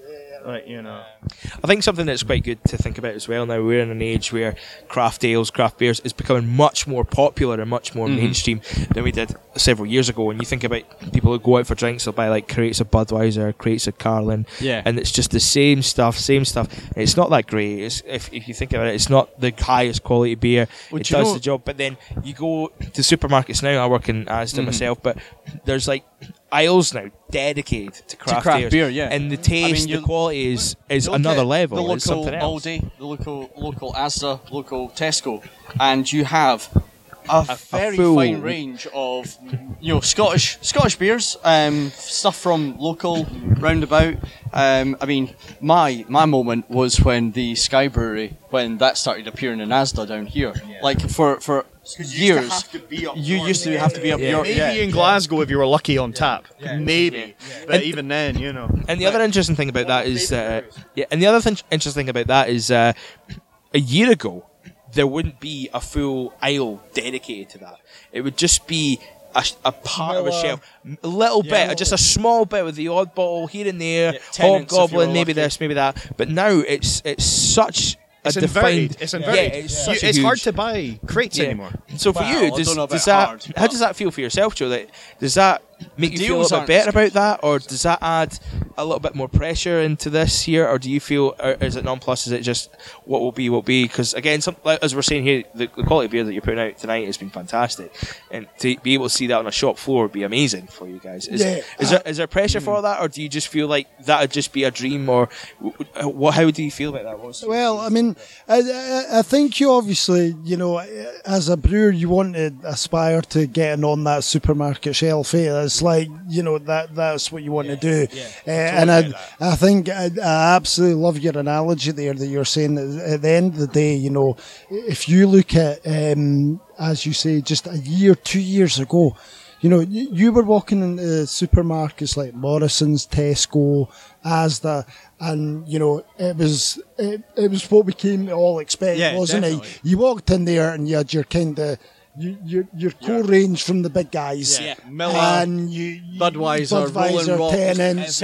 I think something that's quite good to think about as well now, we're in an age where craft ales, craft beers is becoming much more popular and much more mainstream than we did several years ago. When you think about people who go out for drinks, they'll buy crates of Budweiser, crates of Carlin, and it's just the same stuff. And it's not that great. If you think about it, it's not the highest quality beer. It does the job, but then you go to supermarkets now. I work in Asda myself, but there's aisles now dedicated to craft beer, and the taste, the quality is another level. The it's something else. Aldi, the local Asda, local Tesco, and you have a very fine range of Scottish beers, stuff from local roundabout. My moment was when the Sky Brewery, when that started appearing in Asda down here, for years. You used to have to be up York. Maybe in Glasgow if you were lucky on tap. Maybe. But even then, And the other interesting thing about that is a year ago there wouldn't be a full aisle dedicated to that. It would just be a part of a shelf, a little bit, just a small bit with the odd bottle here and there, Hobgoblin, maybe this, maybe that. But now it's such it's a defined. It's inverted. It's hard to buy crates anymore. So for you, how does that feel for yourself, Joe? Does that make you The feel a deals little bit aren't better about that, or does that add a little bit more pressure into this year, or do you feel, or is it non-plus? Is it just what will be will be? Because again, as we're saying here, the quality of beer that you're putting out tonight has been fantastic, and to be able to see that on a shop floor would be amazing for you guys. Is there pressure for that, or do you just feel like that would just be a dream, or how do you feel about that? Well, I mean, I think you obviously, as a brewer, you want to aspire to getting on that supermarket shelf. It's like, that's what you want to do. And I think I absolutely love your analogy there that you're saying that at the end of the day, if you look at, as you say, just a year, 2 years ago, you were walking into supermarkets like Morrison's, Tesco, Asda, and it was what we came to all expect, wasn't definitely. it? You walked in there and you had your kind of your core range from the big guys, Miller, and Budweiser, Rolling Rock, Tennent's,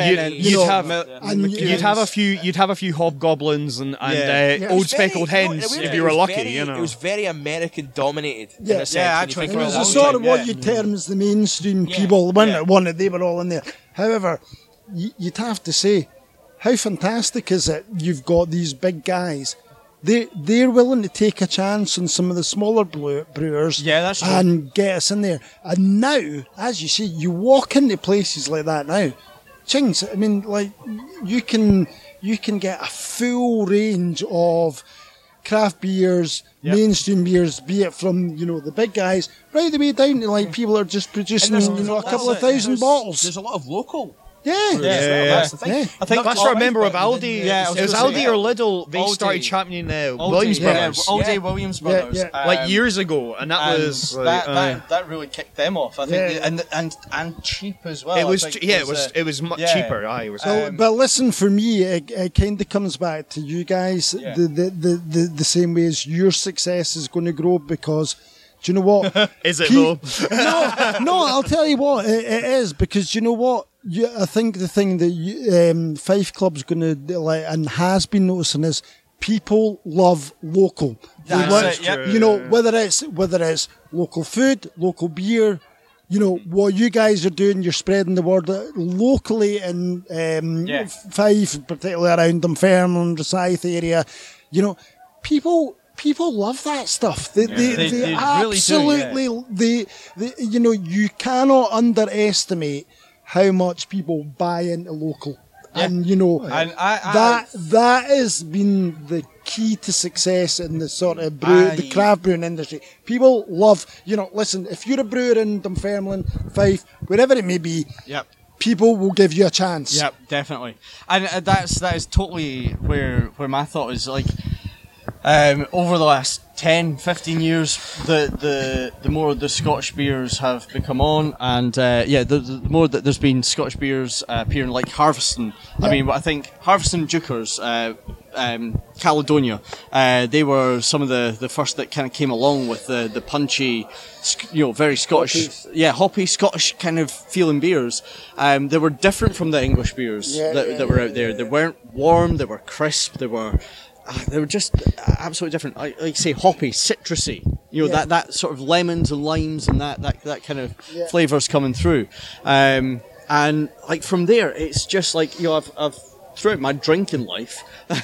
You'd have a few hobgoblins and old speckled hens if you were lucky. It was very American dominated. Yeah. in a sense, Yeah, when you think actually. It about was it. a sort of what you term as the mainstream people. They were all in there. However, you'd have to say, how fantastic is it? You've got these big guys. They're willing to take a chance on some of the smaller brewers, that's true. and get us in there. And now, as you see, you walk into places like that now, Chings. I mean, like you can get a full range of craft beers, mainstream beers, be it from the big guys right the way down to like people are just producing a couple of thousand bottles. There's a lot of local. Yeah. That's the thing. Yeah. I think That's what I remember of Aldi. Yeah, it was Aldi or Lidl. They Aldi. started championing Williams Williams Brothers. Aldi, Williams Brothers. Like years ago, and that and was like, that really kicked them off. I think, and cheap as well. it was I think it was much yeah. cheaper. It was. But listen, for me, it kind of comes back to you guys the same way as your success is going to grow, because do you know what? Is it though? No, I'll tell you what, it is, because you know what? I think the thing that Fife Club's going to like and has been noticing is people love local. That's it, yep. Whether it's local food, local beer. What you guys are doing, you're spreading the word locally in Fife, particularly around Dunfermline, Rosyth area. People love that stuff. They absolutely really do, you cannot underestimate how much people buy into local. And that has been the key to success in the sort of the craft brewing industry. People love, listen, if you're a brewer in Dunfermline, Fife, wherever it may be, people will give you a chance. Yep, definitely. And that is totally where my thought is, like, over the last 10, 15 years, the more the Scottish beers have become on, and the more that there's been Scottish beers appearing, like Harveston. I mean, I think Harveston Dukers, Caledonia, they were some of the first that kind of came along with the punchy, very Scottish, hoppy Scottish kind of feeling beers. They were different from the English beers that were out there. They weren't warm, they were crisp, they were just absolutely different. Like you say, hoppy, citrusy. That sort of lemons and limes and that kind of flavours coming through. And like from there, it's just like I've throughout my drinking life,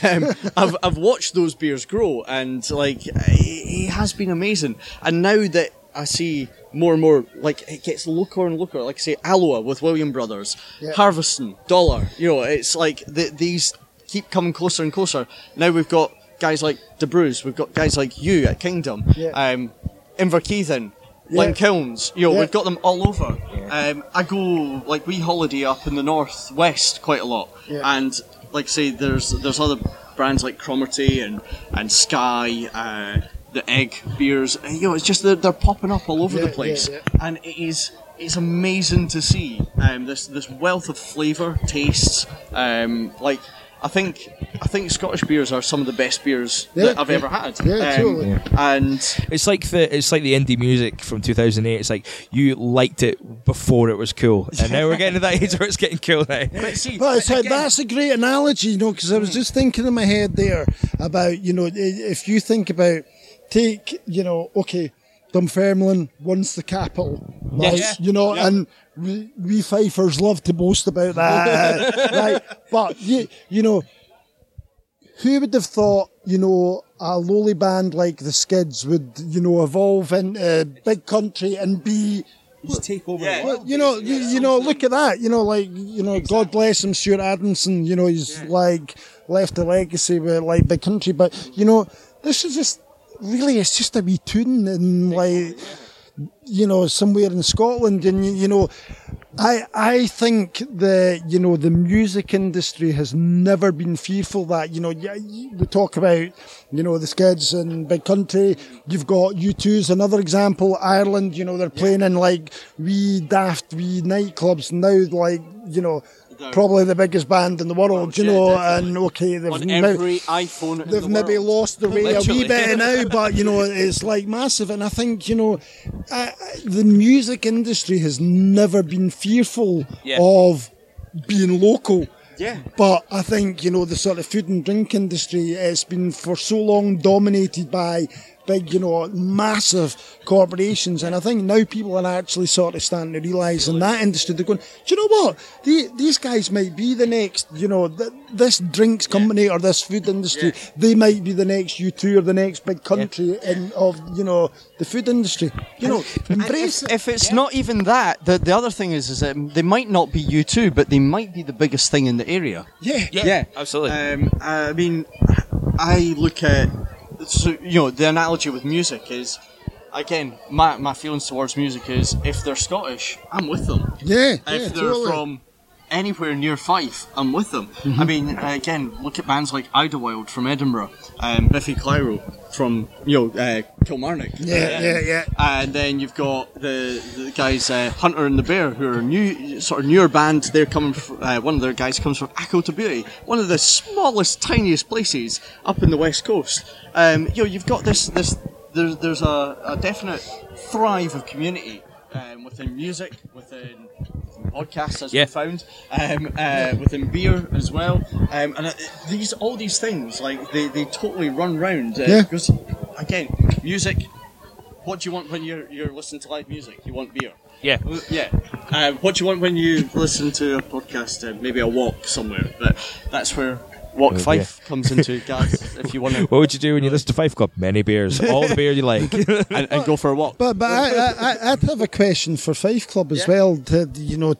I've watched those beers grow, and like it has been amazing. And now that I see more and more, like it gets local and local. Like I say, Alloa with William Brothers, Harveston, Dollar. It's like these keep coming closer and closer. Now we've got guys like De Brews, we've got guys like you at Kingdom, Inverkeithen, Glenkilns, we've got them all over. I go, like, we holiday up in the northwest quite a lot, and like say there's other brands like Cromarty and Sky, the Egg beers, it's just they're popping up all over the place, and it's amazing to see this wealth of flavour, tastes, like I think Scottish beers are some of the best beers that I've ever had. Totally. And it's like the indie music from 2008. It's like you liked it before it was cool, and now we're getting to that age where it's getting cool now. That's a great analogy, because I was just thinking in my head there about, if you think about, Dunfermline, once the capital, right? And we Fifers love to boast about that, right? But you know, who would have thought, you know, a lowly band like the Skids would, you know, evolve into Big Country and be. Just take over. Well, you know, you know, look at that. You know, like, you know, God bless him, Stuart Adamson. You know, he's like left a legacy with like Big Country. But you know, this is just really, it's just a wee tune and like, you know, somewhere in Scotland, and you know, I think you know, the music industry has never been fearful that, you know, we talk about, you know, the Skids and Big Country. You've got U2's another example. Ireland, you know, they're playing in like wee daft wee nightclubs now, like, you know, probably the biggest band in the world, you know, and okay, they've on every iPhone in they've the maybe world. lost their way Literally. a wee bit now, but you know, it's like massive. And I think, you know, the music industry has never been fearful of being local. Yeah. But I think, you know, the sort of food and drink industry has been for so long dominated by big, you know, massive corporations. And I think now people are actually sort of starting to realise in that industry, they're going, do you know what? These guys might be the next, you know, this drinks company or this food industry, they might be the next U2 or the next Big Country of, you know, the food industry. You know, embrace it. If it's not even that, the other thing is that they might not be U2, but they might be the biggest thing in the area. Yeah. Absolutely. I mean, I look at, so, you know, the analogy with music is, again, my feelings towards music is, if they're Scottish, I'm with them. Yeah, If they're totally. from anywhere near Fife, I'm with them. I mean, again, look at bands like Idlewild from Edinburgh, Biffy Clyro from, you know, Kilmarnock. Yeah. And then you've got the guys Hunter and the Bear, who are newer band. They're coming. One of their guys comes from Echo to Beauty, one of the smallest, tiniest places up in the west coast. You know, you've got this. There's a definite thrive of community within music, within podcasts, as we found, within beer as well, and all these things, like they totally run round. Because again, music. What do you want when you're listening to live music? You want beer. Yeah. What do you want when you listen to a podcast? Maybe a walk somewhere. But that's where Walk Fife comes into Gaz. If you want to. What would you do when you listen to Fife Club? Many beers, all the beer you like, and go for a walk. But I'd have a question for Fife Club as well. To you know,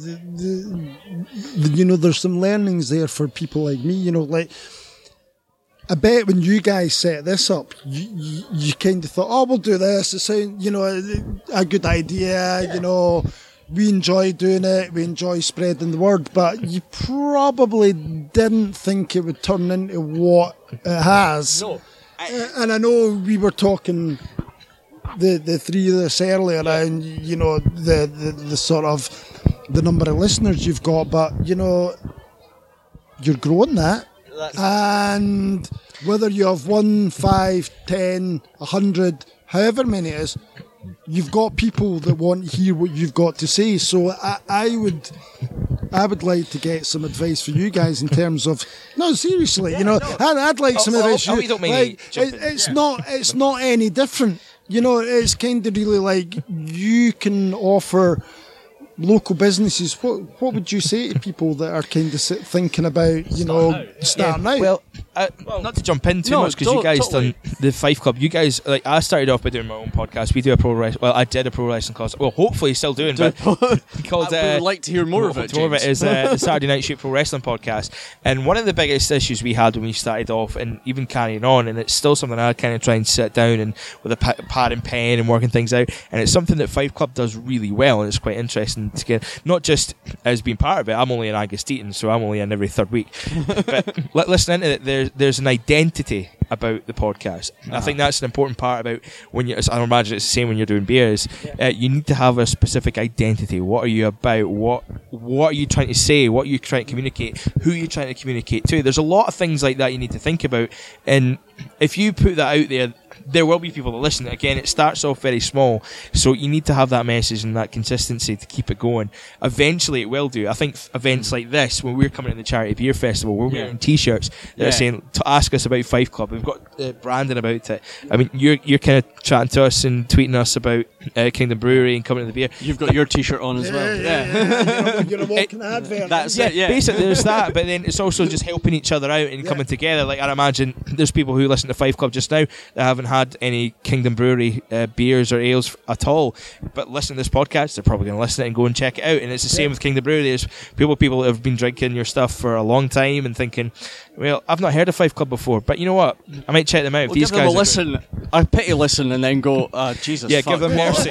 you know, there's some learnings there for people like me. You know, like, I bet when you guys set this up, you kind of thought, oh, we'll do this. It sounds, you know, a good idea. You know, we enjoy doing it. We enjoy spreading the word. But you probably didn't think it would turn into what it has. No. And I know we were talking the three of us earlier, and you know, the sort of the number of listeners you've got, but you know, you're growing that. And whether you have 1, 5, 10, 100, however many it is, you've got people that want to hear what you've got to say. So I would like to get some advice for you guys in terms of, no, seriously, you know, I'd like some advice. You don't mean like, jumping. it's not any different. You know, it's kind of really like you can offer local businesses. What would you say to people that are kind of thinking about, you know, starting out? Well, not to jump in too much, because you guys done the Fife Club. You guys, like, I started off by doing my own podcast. We do a pro wrestling. Well, I did a pro wrestling class. Well, hopefully still doing, but called. I would like to hear more of it. More of it is the Saturday Night Shoot Pro Wrestling podcast. And one of the biggest issues we had when we started off, and even carrying on, and it's still something I kind of try and sit down and with a pad and pen and working things out. And it's something that Fife Club does really well, and it's quite interesting to get, not just as being part of it. I'm only in Agustín, so I'm only in every third week. But listening to it, there's an identity about the podcast. I think that's an important part about when you. I imagine it's the same when you're doing beers. You need to have a specific identity. What are you about? What are you trying to say? What are you trying to communicate? Who are you trying to communicate to? There's a lot of things like that you need to think about. And if you put that out there, there will be people that listen. Again, it starts off very small, so you need to have that message and that consistency to keep it going. Eventually it will do. I think events like this, when we're coming to the Charity Beer Festival, we're wearing t-shirts that are saying to ask us about Five Club. We've got branding about it. I mean, you're kind of chatting to us and tweeting us about Kingdom Brewery and coming to the beer. You've got your t-shirt on as well. You're a walking advert. That's it. Yeah. Basically there's that, but then it's also just helping each other out and coming together. Like, I imagine there's people who listen to Five Club just now that haven't had any Kingdom Brewery beers or ales at all, but listen to this podcast, they're probably going to listen to it and go and check it out. And it's the same with Kingdom Brewery. There's people that have been drinking your stuff for a long time and thinking, well, I've not heard of Five Club before, but you know what, I might check them out. Well, give them a listen, a pity listen, and then go, Jesus, yeah, fuck. Give them mercy.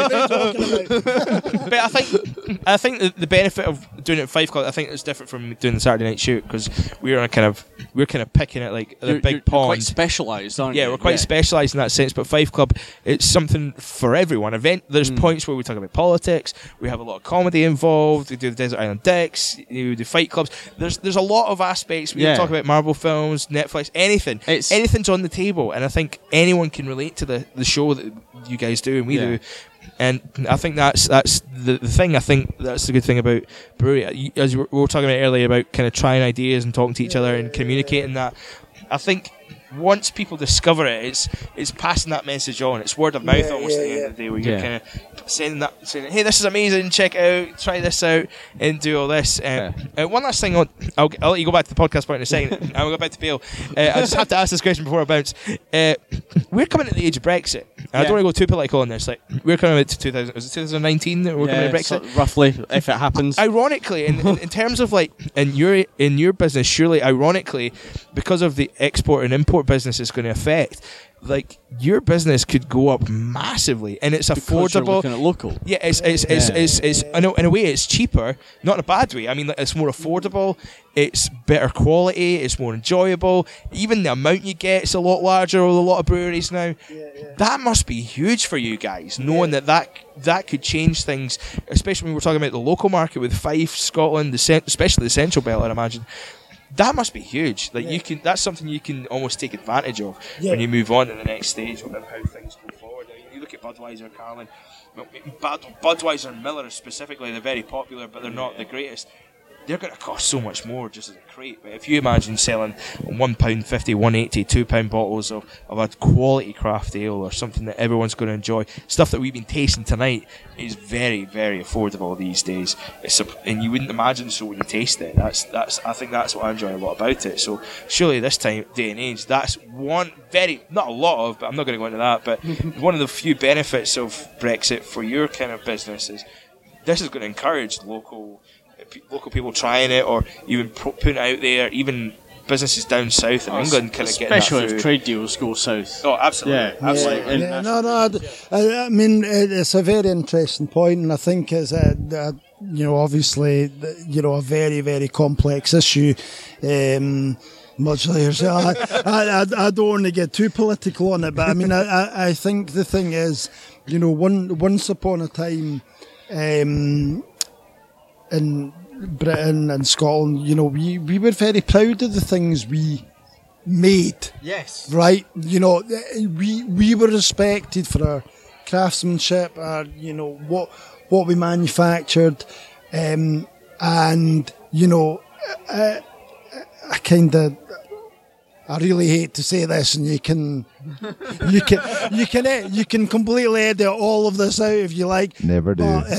But I think the benefit of doing it at Five Club, I think it's different from doing the Saturday night shoot, because we're kind of picking it like the big you're pond. Quite specialised, aren't you? Yeah, we're quite specialised in that sense. But Five Club, it's something for everyone. There's points where we talk about politics. We have a lot of comedy involved. We do the Desert Island Dicks. We do fight clubs. There's a lot of aspects. We talk about Marvel films, Netflix, anything. Anything's on the table, and I think anyone can relate to the show that you guys do and we do. And I think that's the thing. I think that's the good thing about brewery. As we were talking about earlier about kind of trying ideas and talking to each other and communicating that. I think once people discover it, it's passing that message on. It's word of mouth almost at the end of the day, where you're kind of saying, hey, this is amazing, check it out, try this out, and do all this. One last thing, I'll let you go back to the podcast point in a second. I'll go back to Bill. I just have to ask this question before I bounce. We're coming at the age of Brexit. I don't want to go too political on this. Like, we're coming out to 2019 that we're coming to Brexit? So roughly, if it happens. Ironically, in terms of like, in your business, surely ironically, because of the export and import business is going to affect, like, your business could go up massively, and it's affordable. You're looking at local. Yeah, it's I know in a way it's cheaper, not in a bad way. I mean, like, it's more affordable, it's better quality, it's more enjoyable. Even the amount you get is a lot larger with a lot of breweries now. That must be huge for you guys, knowing that could change things, especially when we're talking about the local market with Fife, Scotland, especially the Central Belt, I'd imagine. That must be huge. Like, you can. That's something you can almost take advantage of when you move on to the next stage of how things go forward. I mean, you look at Budweiser, Carlin, Budweiser and Miller specifically. They're very popular, but they're not the greatest. They're going to cost so much more just as a crate. But if you imagine selling £1.50, £1.80, £2 bottles of a quality craft ale or something that everyone's going to enjoy, stuff that we've been tasting tonight is very, very affordable these days. And you wouldn't imagine so when you taste it. I think that's what I enjoy a lot about it. So surely this day and age, that's one not a lot of, but I'm not going to go into that, but one of the few benefits of Brexit for your kind of business is this is going to encourage local people trying it, or even putting it out there, even businesses down south in England kind of getting that through. Especially if trade deals go south. Oh, absolutely. Absolutely. I mean, it's a very interesting point, and I think it's obviously, a very, very complex issue. Much later, I don't want to get too political on it, but I mean, I think the thing is, once upon a time, in Britain and Scotland, we were very proud of the things we made. Yes. Right? We were respected for our craftsmanship, our, what we manufactured, and, I really hate to say this, and you can completely edit all of this out if you like. Never do. But,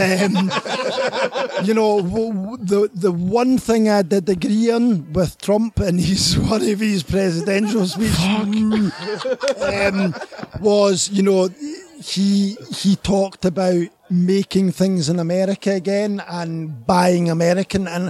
the one thing I did agree on with Trump in one of his presidential speeches was, he talked about making things in America again and buying American, and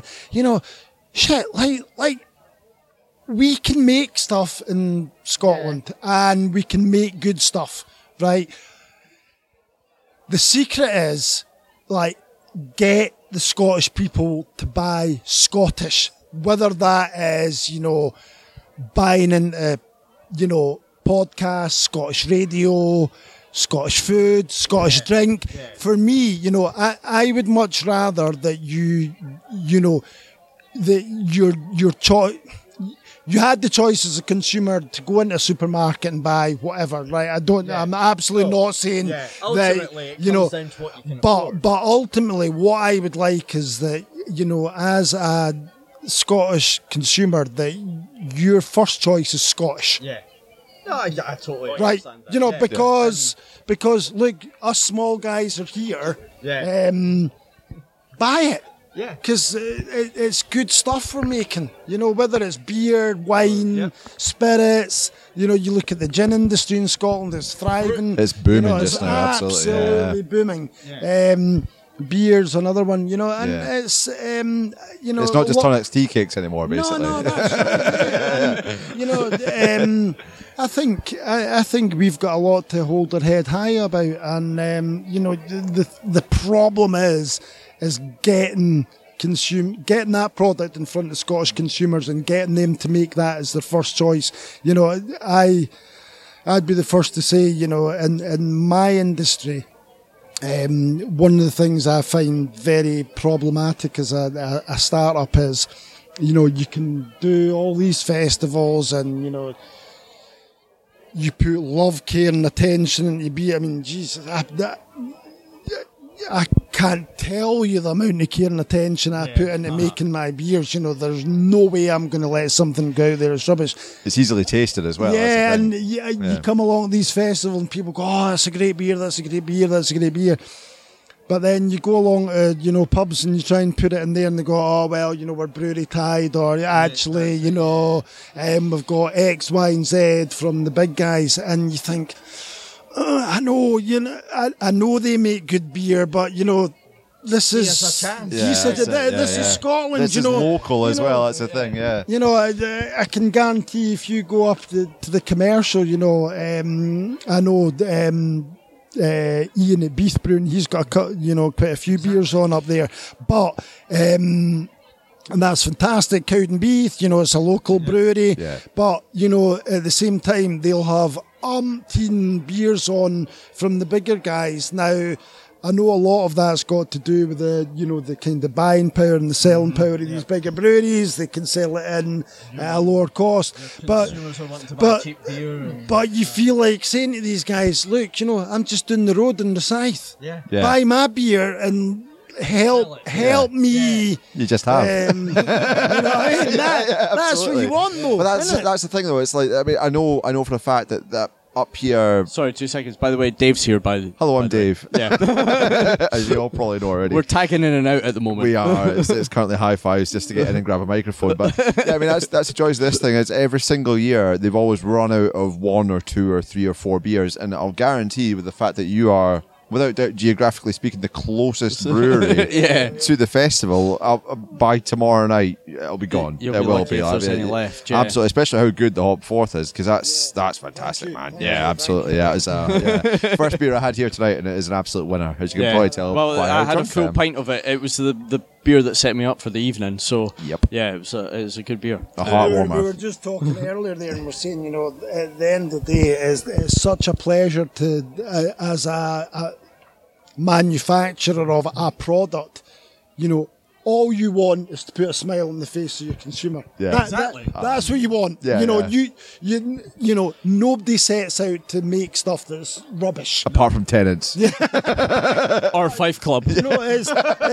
like. We can make stuff in Scotland and we can make good stuff, right? The secret is, like, get the Scottish people to buy Scottish, whether that is, buying into, podcasts, Scottish radio, Scottish food, Scottish drink. Yeah. For me, I would much rather that your choice. you had the choice as a consumer to go into a supermarket and buy whatever, right? I'm absolutely not saying that, you know, but ultimately what I would like is that, you know, as a Scottish consumer, that your first choice is Scottish. Yeah. No, I totally right. understand that. You know, because look, us small guys are here. Yeah. Buy it. Yeah. Because it's good stuff we're making. You know, whether it's beer, wine, spirits. You know, you look at the gin industry in Scotland; it's thriving. It's booming you know, just now. Absolutely booming. Yeah. Beer's another one, you know, and it's you know, it's not just Tonics tea cakes anymore, basically. No, that's right. And, you know, I think we've got a lot to hold our head high about, and you know, the problem is getting that product in front of Scottish consumers and getting them to make that as their first choice. You know, I'd be the first to say, you know, in my industry. One of the things I find very problematic as a startup is, you know, you can do all these festivals and, you know, you put love, care and attention into beer. I mean, Jesus, I can't tell you the amount of care and attention I put into making my beers. You know, there's no way I'm going to let something go out there as rubbish. It's easily tasted as well. Yeah, and you come along to these festivals and people go, oh, that's a great beer, that's a great beer, that's a great beer. But then you go along to, you know, pubs and you try and put it in there and they go, oh, well, you know, we're brewery tied, or actually, you know, we've got X, Y and Z from the big guys. And you think, I know, you know, I know they make good beer, but, you know, this is this is Scotland. This you is know, local as know, well. That's the thing. Yeah. You know, I can guarantee if you go up to the commercial, you know, I know Ian at Beath Brewing, he's got quite a few beers on up there, but. And that's fantastic. Cowden Beath, you know, it's a local brewery. Yeah. But, you know, at the same time, they'll have umpteen beers on from the bigger guys. Now, I know a lot of that's got to do with the, you know, the kind of buying power and the selling power of these bigger breweries. They can sell it in at a lower cost. But you feel like saying to these guys, look, you know, I'm just down the road in the Scythe. Buy my beer and help me. You just have. You know what I mean? That's what you want, though. But that's the thing, though. It's like, I mean, I know for a fact that up here. Sorry, 2 seconds. By the way, Dave's here. Hello, I'm Dave. Yeah, as you all probably know already. We're tagging in and out at the moment. We are. It's currently high fives just to get in and grab a microphone. But yeah, I mean, that's the joy of this thing. Is every single year they've always run out of 1 or 2 or 3 or 4 beers, and I'll guarantee with the fact that you are, without doubt, geographically speaking, the closest brewery to the festival, by tomorrow night it'll be gone. It will be. If there's any left. Yeah. Absolutely, especially how good the Hop Forth is, because that's fantastic, man. Yeah, absolutely. Yeah, it's first beer I had here tonight, and it is an absolute winner, as you can probably tell. Well, I had a full pint of it. It was the beer that set me up for the evening. So yeah, it was a good beer. A heart warmer. We were just talking earlier there, and we're saying, you know, at the end of the day, it's such a pleasure to, as a manufacturer of a product, you know, all you want is to put a smile on the face of your consumer. Yeah. Exactly. That's what you want. Yeah, you know, you know, nobody sets out to make stuff that's rubbish. Apart from Tenants. Or Fife Club. You know, it's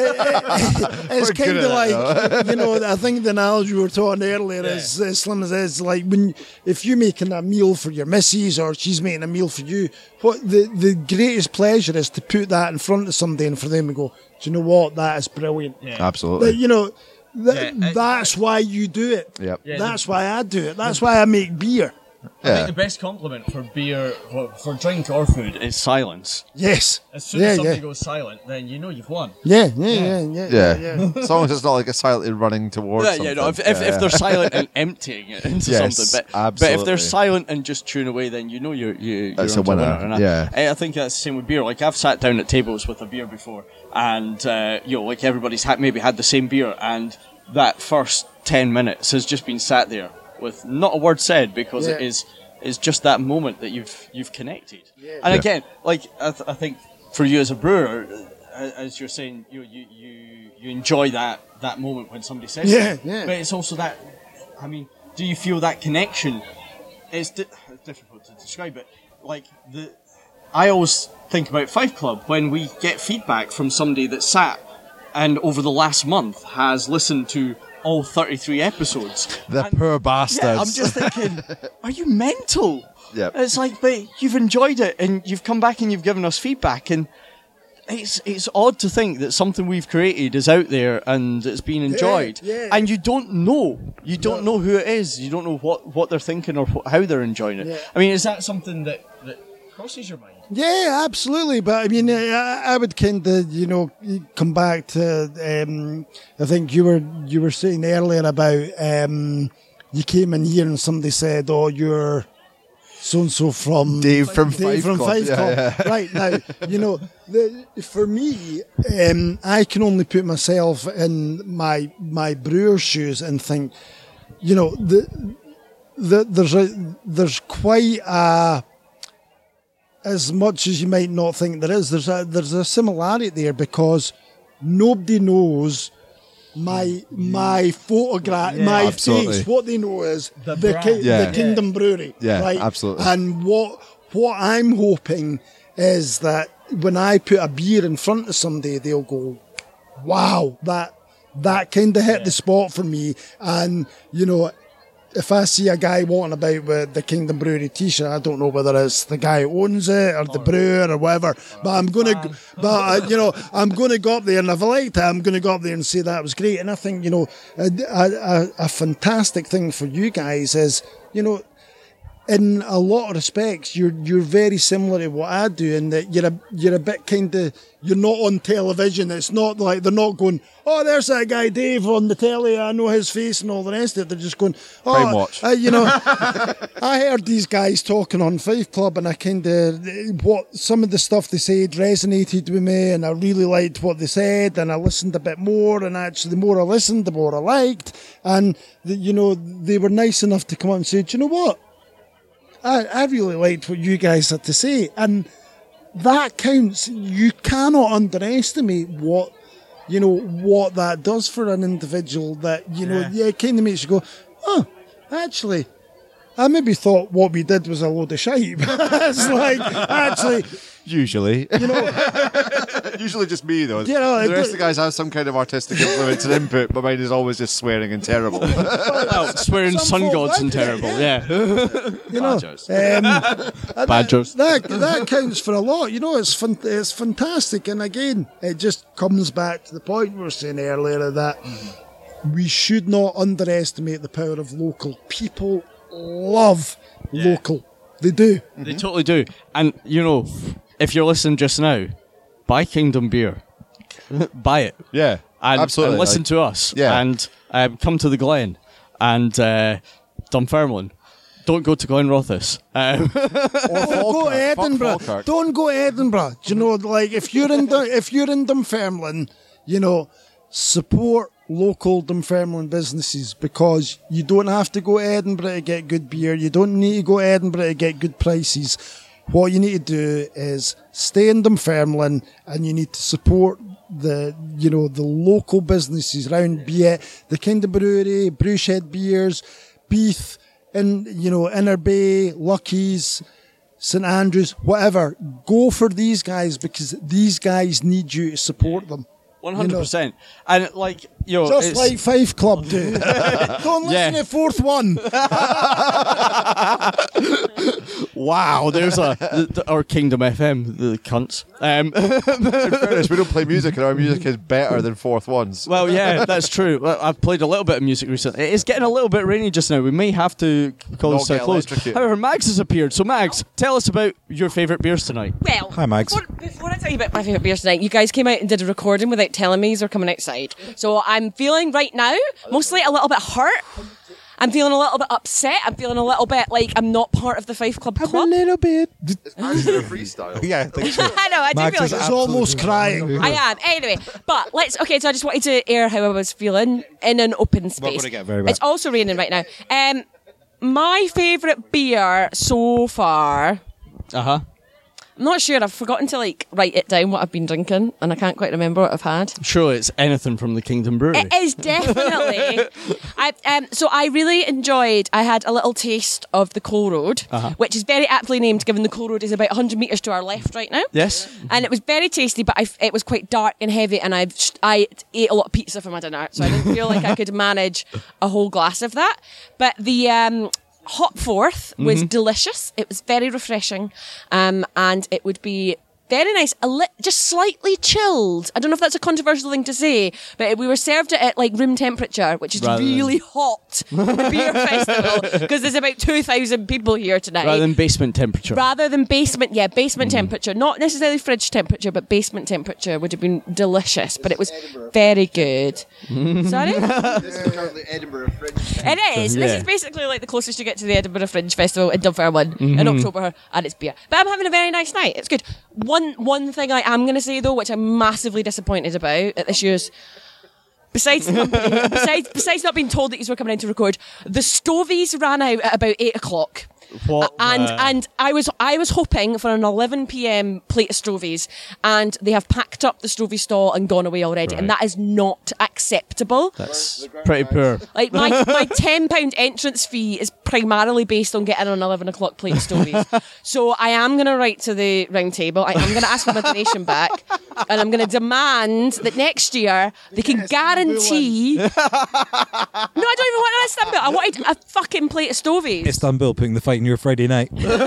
kind of like, you know, I think the analogy we were talking earlier is as slim as is, like if you're making a meal for your missus or she's making a meal for you, what the greatest pleasure is to put that in front of somebody and for them to go, do you know what? That is brilliant. Yeah. Absolutely. You know, that's why you do it. Yep. Yeah, that's why I do it. That's why I make beer. I think the best compliment for beer, for drink or food, is silence. Yes. As soon as somebody goes silent, then you know you've won. Yeah. As long as it's not like a silently running towards something. No, if they're silent and emptying it into something. But if they're silent and just tune away, then you know you're that's a winner. And I think that's the same with beer. Like, I've sat down at tables with a beer before, and you know, like, everybody's maybe had the same beer, and that first 10 minutes has just been sat there with not a word said, because it is just that moment that you've connected. Yeah. And again, like, I think for you as a brewer, as you're saying, you enjoy that moment when somebody says that. Yeah. But it's also that, I mean, do you feel that connection? It's difficult to describe it. Like I always think about Five Club when we get feedback from somebody that sat and over the last month has listened to all 33 episodes. The poor bastards. Yeah, I'm just thinking, are you mental? Yep. It's like, but you've enjoyed it and you've come back and you've given us feedback, and it's odd to think that something we've created is out there and it's being enjoyed, and you don't know who it is, you don't know what they're thinking or how they're enjoying it. Yeah. I mean, is that something that crosses your mind? Yeah, absolutely. But I mean, I would kind of, come back to. I think you were saying earlier about you came in here and somebody said, "Oh, you're so and so from Dave from Five Club." Yeah. Right now, for me, I can only put myself in my brewer's shoes and think, there's quite a. As much as you might not think there is, there's a similarity there, because nobody knows my photograph, my absolutely. face. What they know is the Kingdom Brewery, right? Absolutely. And what I'm hoping is that when I put a beer in front of somebody, they'll go, "Wow, that kind of hit the spot for me." And if I see a guy walking about with the Kingdom Brewery t-shirt, I don't know whether it's the guy who owns it or the brewer or whatever, but I'm gonna go up there, and if I liked it, I'm gonna go up there and say that was great. And I think a fantastic thing for you guys is in a lot of respects, you're very similar to what I do, in that you're a bit kind of, you're not on television. It's not like they're not going, "Oh, there's that guy Dave on the telly, I know his face," and all the rest of it. They're just going, "Oh, Crime Watch." I heard these guys talking on Five Club, and I kind of, some of the stuff they said resonated with me, and I really liked what they said, and I listened a bit more, and actually the more I listened, the more I liked, and they were nice enough to come up and say, "Do you know what? I really liked what you guys had to say," and that counts. You cannot underestimate what that does for an individual. That kind of makes you go, "Oh, actually, I maybe thought what we did was a load of shite." It's like, actually, usually, usually just me though. The rest of the guys have some kind of artistic influence and input, but mine is always just swearing and terrible. Swearing sun gods and terrible. Badgers. Badgers. That counts for a lot. It's fantastic. And again, it just comes back to the point we were saying earlier that we should not underestimate the power of local. People love local. They do. They totally do. And if you're listening just now, buy Kingdom beer. Buy it. Yeah, absolutely. And listen to us. Yeah. And come to the Glen and Dunfermline. Don't go to Glenrothes. Don't go to Edinburgh. Don't go to Edinburgh. Do you know, like, if you're in Dunfermline, support local Dunfermline businesses, because you don't have to go to Edinburgh to get good beer. You don't need to go to Edinburgh to get good prices. What you need to do is stay in Dunfermline, and you need to support the local businesses around, be it the Kingdom Brewery, Brewshed Beers, Beath, Inner Bay, Lucky's, St Andrews, whatever. Go for these guys, because these guys need you to support them. 100%. And like, just like Five Club do. Don't listen to Fourth One. Wow, there's our Kingdom FM, the cunts. In fairness, we don't play music, and our music is better than Fourth One's. Well, yeah, that's true. I've played a little bit of music recently. It's getting a little bit rainy just now. We may have to call this close. However, Mags has appeared. So, Mags, tell us about your favourite beers tonight. Well, hi, Mags. Before I tell you about my favourite beers tonight, you guys came out and did a recording without telling me you're coming outside. So I'm feeling right now mostly a little bit hurt. I'm feeling a little bit upset. I'm feeling a little bit like I'm not part of the Five Club club. A little bit. It's Mags in a freestyle. Yeah, I think so. I know, I do feel like He's almost crying. I am. Anyway, but so I just wanted to air how I was feeling in an open space. What would I get very well? It's also raining right now. My favourite beer so far I'm not sure. I've forgotten to write it down what I've been drinking, and I can't quite remember what I've had. Surely it's anything from the Kingdom Brewery. It is definitely. So I really enjoyed. I had a little taste of the Coal Road, which is very aptly named, given the Coal Road is about 100 metres to our left right now. Yes. And it was very tasty, but it was quite dark and heavy, and I ate a lot of pizza for my dinner, so I didn't feel like I could manage a whole glass of that. But the Hopforth was delicious. It was very refreshing, and it would be very nice, just slightly chilled. I don't know if that's a controversial thing to say, but we were served it at room temperature, which is really hot for the beer festival, because there's about 2,000 people here tonight. Rather than basement temperature. Basement temperature. Not necessarily fridge temperature, but basement temperature would have been delicious, but it was very good. Sorry? This is currently Edinburgh Fringe. It is. This is basically the closest you get to the Edinburgh Fringe Festival in Dunfermline in October, and it's beer. But I'm having a very nice night. It's good. One thing I am going to say though, which I'm massively disappointed about at this year's, besides not being told that you were coming in to record, the Stovies ran out at about 8 o'clock. What? And I was hoping for an 11 p.m. plate of Stovies, and they have packed up the Stovie stall and gone away already, and that is not acceptable. That's pretty poor. My £10 entrance fee is primarily based on getting an 11 o'clock plate of Stovies. So I am going to write to the round table. I am going to ask for my donation back, and I'm going to demand that next year they can guarantee. No, I don't even want an Istanbul. I wanted a fucking plate of Stovies. Istanbul putting the fight in your Friday night.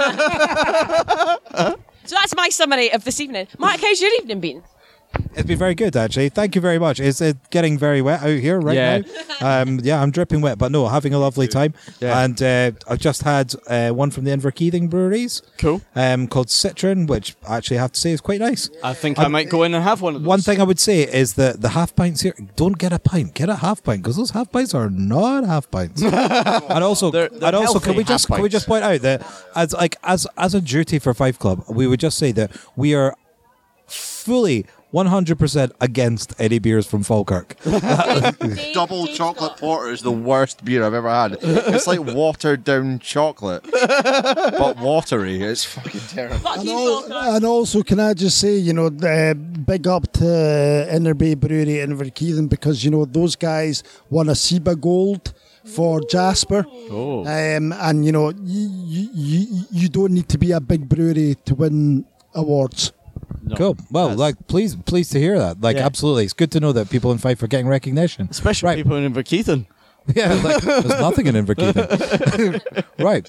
So that's my summary of this evening. Mark, how's your evening been? It's been very good, actually. Thank you very much. It's getting very wet out here right now. I'm dripping wet, but no, having a lovely time. Yeah. And I've just had one from the Inverkeithing breweries. Cool. Called Citron, which actually I have to say is quite nice. I think I might go in and have one of those. One thing I would say is that the half pints here, don't get a pint, get a half pint, because those half pints are not half pints. and also, They're can we just half-pints. point out that as a duty for Five Club, we would just say that we are fully 100% against any beers from Falkirk. Double chocolate porter is the worst beer I've ever had. It's like watered down chocolate, but watery. It's fucking terrible. And also, can I just say, big up to Inner Bay Brewery in Inverkeithing, because, those guys won a SIBA Gold for Jasper. Oh. And, you don't need to be a big brewery to win awards. No. Cool. Well, pleased to hear that. Absolutely. It's good to know that people in Fife are getting recognition. Especially people in Inverkeithing. Yeah, there's nothing in Inverkeithing. Right.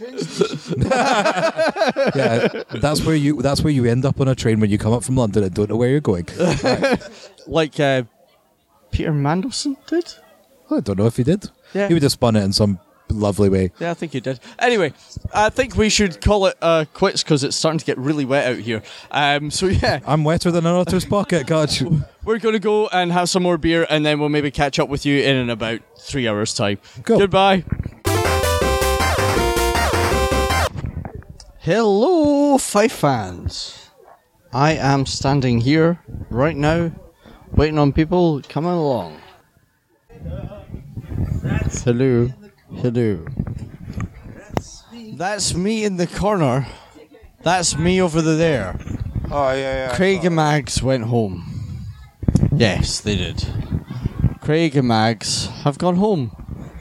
Yeah, that's where you end up on a train when you come up from London and don't know where you're going. Like Peter Mandelson did? I don't know if he did. Yeah. He would have spun it in some lovely way. Yeah, I think he did. Anyway, I think we should call it quits because it's starting to get really wet out here. So yeah. I'm wetter than an otter's pocket, God. We're going to go and have some more beer, and then we'll maybe catch up with you in about 3 hours' time. Cool. Goodbye. Hello, Fife fans. I am standing here right now, waiting on people coming along. Hello. Hello. That's me in the corner. That's me over there. Oh, yeah. Craig and Mags went home. Yes, they did. Craig and Mags have gone home.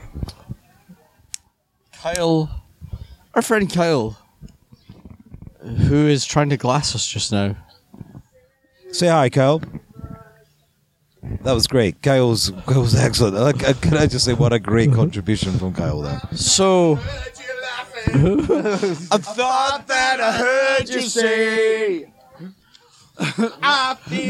Kyle, our friend Kyle, who is trying to glass us just now. Say hi, Kyle. That was great. Kyle's excellent. Can I just say what a great contribution from Kyle there. So, I thought that I heard you say. I think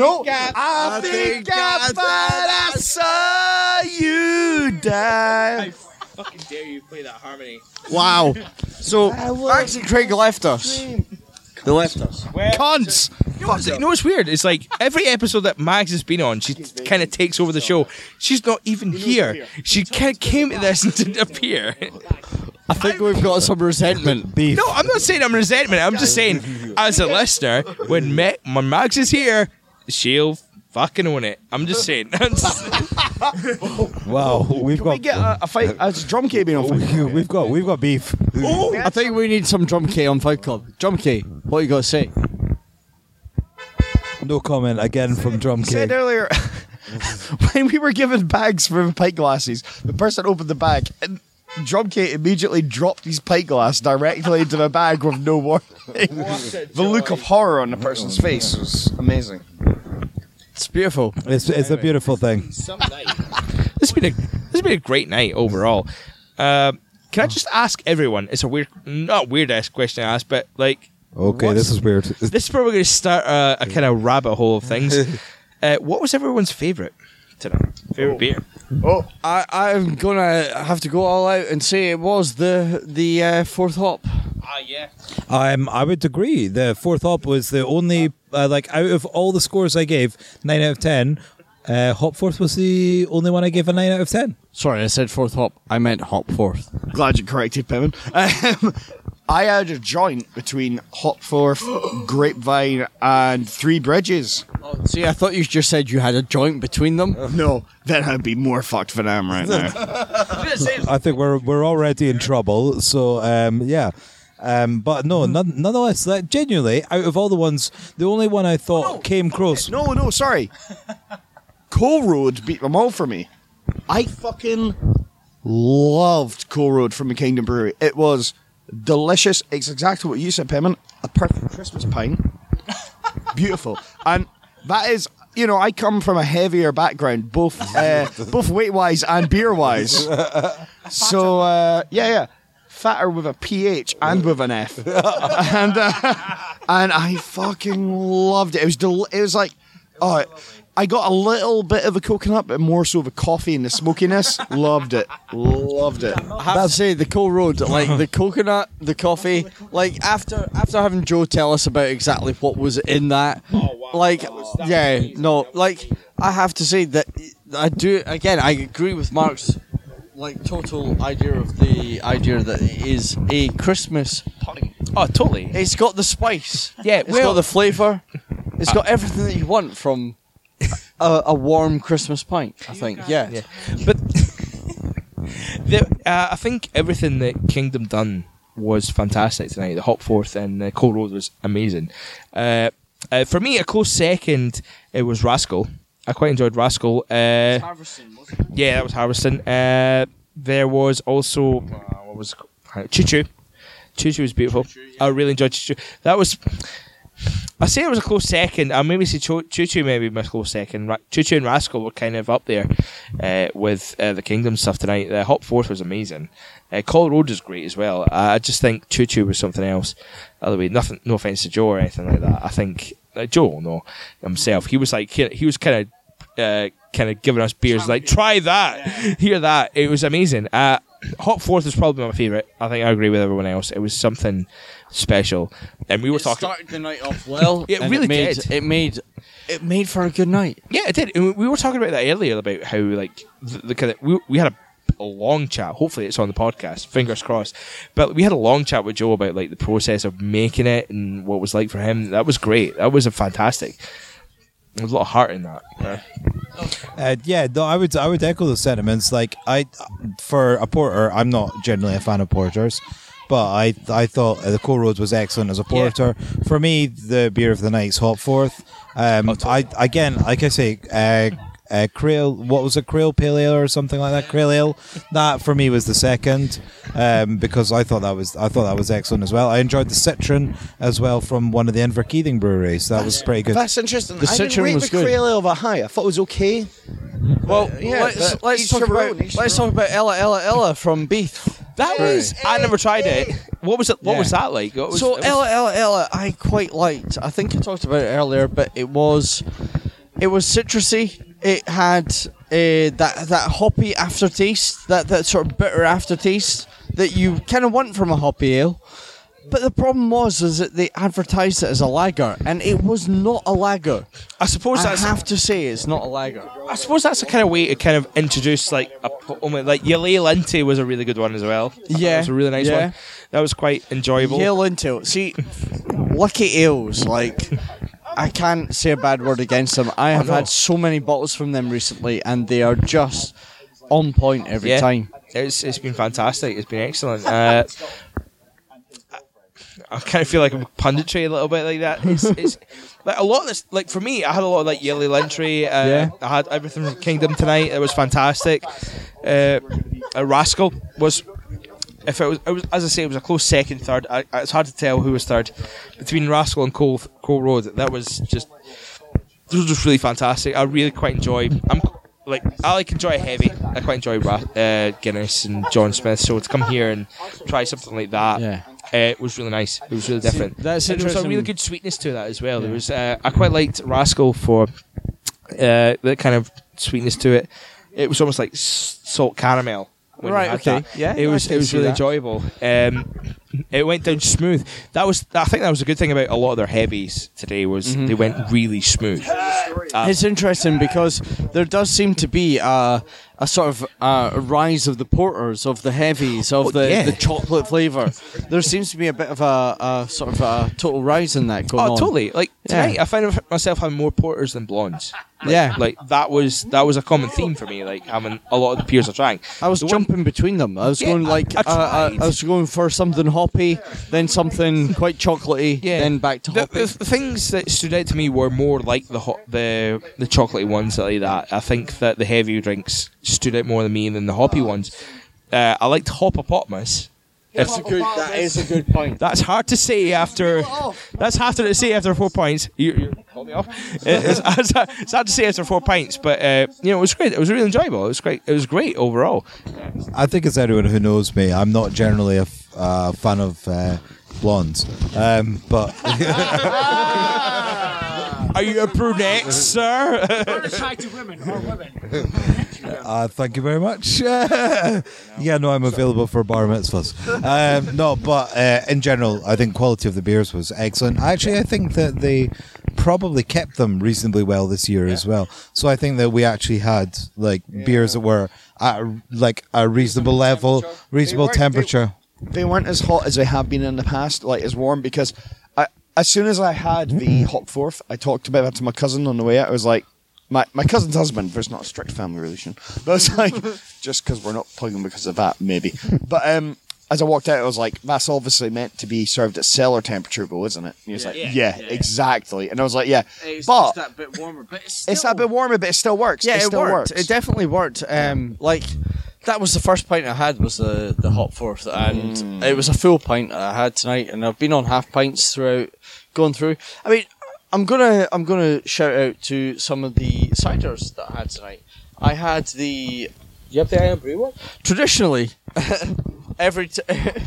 I thought I saw you die. I fucking dare you play that harmony. Wow. So, actually, Craig left us. They left us. Cunts! You know what's weird? It's like every episode that Mags has been on, she kind of takes over the show. She's not even here. She kind of came to this and didn't appear. I think we've got some resentment. Beef. No, I'm not saying I'm resentment. I'm just saying, as a listener, when Mags is here, she'll fucking own it. I'm just saying. Wow, we've Can we get a fight? A drum K being on Fight Club? we've got beef. I think we need some drum K on Fight Club. Drum K, what you got to say? No comment again from Drum said King. earlier when we were given bags for pint glasses, the person opened the bag and Drumcake immediately dropped his pint glass directly into the bag with no warning. The look of horror on the person's face was amazing. It's beautiful. It's a beautiful thing. This has been a great night overall. Can I just ask everyone? It's a not weird ass question to ask, but like, Okay, this is weird. this is probably going to start a kind of rabbit hole of things. What was everyone's favourite tonight? Favourite beer? I'm gonna have to go all out and say it was the fourth hop. Ah, yeah. I would agree. The fourth hop was the only out of all the scores I gave 9 out of 10. Hopforth was the only one I gave a 9 out of 10. Sorry, I said fourth hop. I meant hop fourth. Glad you corrected, Pimmon. I had a joint between Hopforth, Grapevine, and Three Bridges. Oh, see, I thought you just said you had a joint between them. No, then I'd be more fucked than I am right now. I think we're already in trouble. So yeah. But no, nonetheless, genuinely, out of all the ones, the only one I thought came close. No, sorry. Coal Road beat them all for me. I fucking loved Coal Road from the Kingdom Brewery. It was delicious. It's exactly what you said, Pemmon. A perfect Christmas pint. Beautiful. And that is, I come from a heavier background, both weight-wise and beer-wise. So, yeah. Fatter with a PH and with an F. and I fucking loved it. It was like, I got a little bit of a coconut, but more so the coffee and the smokiness. Loved it. I have to say, the Coal Road, like the coconut, the coffee, like after having Joe tell us about exactly what was in that, I have to say that I agree with Mark's total idea of the idea that it is a Christmas pint. Oh, totally. It's got the spice. Yeah, it's got the flavour. It's got everything that you want from a warm Christmas pint, I think. Yeah. But I think everything that Kingdom done was fantastic tonight. The Hopforth and the Coal Road was amazing. For me, a close second, it was Rascal. I quite enjoyed Rascal. Harveston, wasn't it? Yeah, that was Harveston. There was also Choo Choo. Choo Choo was beautiful. I really enjoyed Choo Choo. That was. I say it was a close second. I maybe say Choo Choo maybe my close second. Choo Choo and Rascal were kind of up there with the Kingdom stuff tonight. The Hopforth was amazing. Coal Road was great as well. I just think Choo Choo was something else. By the way, no offense to Joe or anything like that. I think Joe, himself, he was kind of giving us beers like try that, hear that. It was amazing. Hopforth is probably my favourite. I think I agree with everyone else. It was something special, and we were talking. Started the night off well. It really did. It made for a good night. Yeah, it did. And we were talking about that earlier about how the kind of we had a long chat. Hopefully, it's on the podcast. Fingers crossed. But we had a long chat with Joe about the process of making it and what it was like for him. That was great. That was fantastic. There's a lot of heart in that. I would echo the sentiments. For a porter, I'm not generally a fan of porters, but I thought the Coal Road was excellent as a porter. Yeah. For me, the beer of the night's Hopforth. Crail, what was it, Crail Pale Ale or something like that? Crail Ale. That for me was the second, because I thought that was excellent as well. I enjoyed the Citron as well from one of the Inverkeithing breweries. That was pretty good. That's interesting. The Citron I didn't rate was the good. Crail Ale that high. I thought it was okay. Well, let's talk about Ella Ella Ella from Beef. That was. I never tried it. What was it? What was that like? Ella Ella Ella, I quite liked. I think I talked about it earlier, but it was citrusy. It had that hoppy aftertaste, that sort of bitter aftertaste that you kind of want from a hoppy ale. But the problem was that they advertised it as a lager, and it was not a lager. I have to say it's not a lager. I suppose that's a kind of way to kind of introduce Yale Linty was a really good one as well. Yeah, it was a really nice one. That was quite enjoyable. Yale Linty. See, Lucky Ales, I can't say a bad word against them. I have had so many bottles from them recently, and they are just on point every time. It's been fantastic. It's been excellent. I kind of feel like I'm punditry a little bit like that. It's like a lot of this. Like for me, I had a lot of like Yellow Lintry. I had everything from Kingdom tonight. It was fantastic. Rascal was. If it was, as I say, it was a close second, third. It's hard to tell who was third between Rascal and Coal Road. That was just. This was just really fantastic. I really quite enjoy. I enjoy heavy. I quite enjoy Guinness and John Smith. So to come here and try something like that, it was really nice. It was really different. That's and there was a interesting. really good sweetness to that as well. There was. I quite liked Rascal for that kind of sweetness to it. It was almost like salt caramel. When you had that. Yeah, it was really enjoyable. It went down smooth. I think that was a good thing about a lot of their heavies today was they went really smooth. It's interesting because there does seem to be a sort of a rise of the porters, of the heavies, of the chocolate flavour. There seems to be a bit of a sort of a total rise in that going on. Oh, totally. Like tonight, I find myself having more porters than blondes. Like that was a common theme for me. Like having a lot of the beers I drank. I was jumping between them. I was going I was going for something hoppy, then something quite chocolatey, then back to hoppy. The things that stood out to me were more like the chocolatey ones like that. I think that the heavy drinks stood out more than me than the hoppy ones. I liked Hoppopotamus. That is a good point. That's hard to say after. That's hard to say after 4 pints. You call me off. It's hard to say after 4 pints, but it was great. It was really enjoyable. It was great. It was great overall. I think as anyone who knows me, I'm not generally a fan of blondes, but. Are you a brunette, sir? Attractive women or women. Thank you very much. No, I'm available for bar mitzvahs. But in general, I think quality of the beers was excellent. Actually, I think that they probably kept them reasonably well this year as well. So I think that we actually had beers that were at a reasonable level, reasonable temperature. They weren't as hot as they have been in the past, like as warm, because as soon as I had the Hopforth, I talked about that to my cousin on the way out. I was like, my cousin's husband, there's not a strict family relation, but it's like, just because we're not plugging because of that, maybe. But as I walked out, I was like, that's obviously meant to be served at cellar temperature, though, isn't it? And he was exactly. And I was like, It's but just that bit warmer, but it's that bit warmer, but it still works. Yeah, it still worked. works. It definitely worked. That was the first pint I had was the Hopforth, and it was a full pint that I had tonight, and I've been on half pints throughout going through. I mean, I'm gonna shout out to some of the ciders that I had tonight. I had the. You have the Iron Brew one? Traditionally, This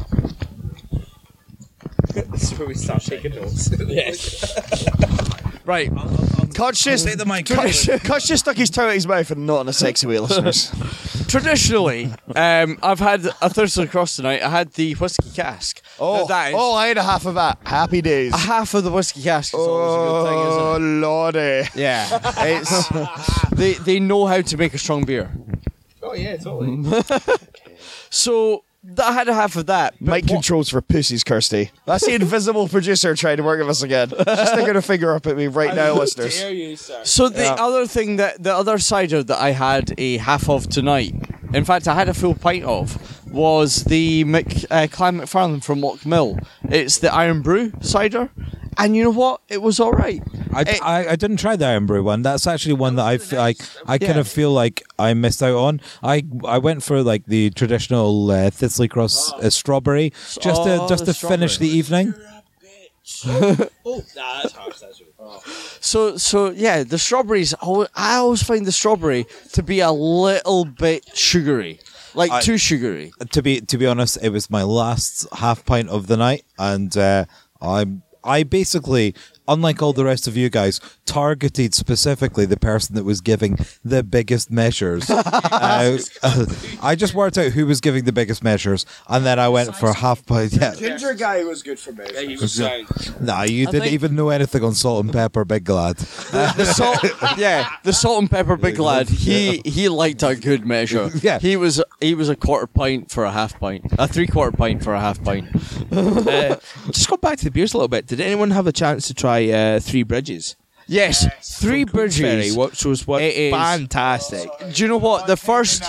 is where we start taking notes. Yes. right. Cut's just stuck his tongue out his mouth and not in a sexy way, listeners. Traditionally, I've had a Thursday Cross tonight. I had the whiskey cask. I had a half of that. Happy days. A half of the whiskey cask is always a good thing, isn't it? Oh, lordy. Yeah, it's they know how to make a strong beer. Oh yeah, totally. So I had a half of that. Mic controls for pussies, Kirsty. That's the invisible producer trying to work with us again. Just sticking a finger up at me right now, listeners. Dare you, sir? So the other thing the other cider that I had a half of tonight, in fact I had a full pint of, was the Clan McFarlane from Lockmill. It's the Iron Brew cider, and you know what? It was all right. I didn't try the Iron Brew one. That's actually one that I kind of feel like I missed out on. I went for the traditional Thistly Cross strawberry just to finish the evening. That's harsh. That's really So yeah, the strawberries. I always find the strawberry to be a little bit sugary, too sugary. To be honest, it was my last half pint of the night, and I basically, unlike all the rest of you guys, targeted specifically the person that was giving the biggest measures. I just worked out who was giving the biggest measures, and then I went for half pint. Yeah. Ginger guy was good for me. Yeah, he was Nah, you didn't even know anything on salt and pepper, big lad. The salt and pepper big lad. He liked a good measure. Yeah. He was a quarter pint for a half pint, a 3/4 pint for a half pint. Just go back to the beers a little bit. Did anyone have a chance to try Three Bridges? Yes, Three Bridges, which was fantastic. Do you know what the first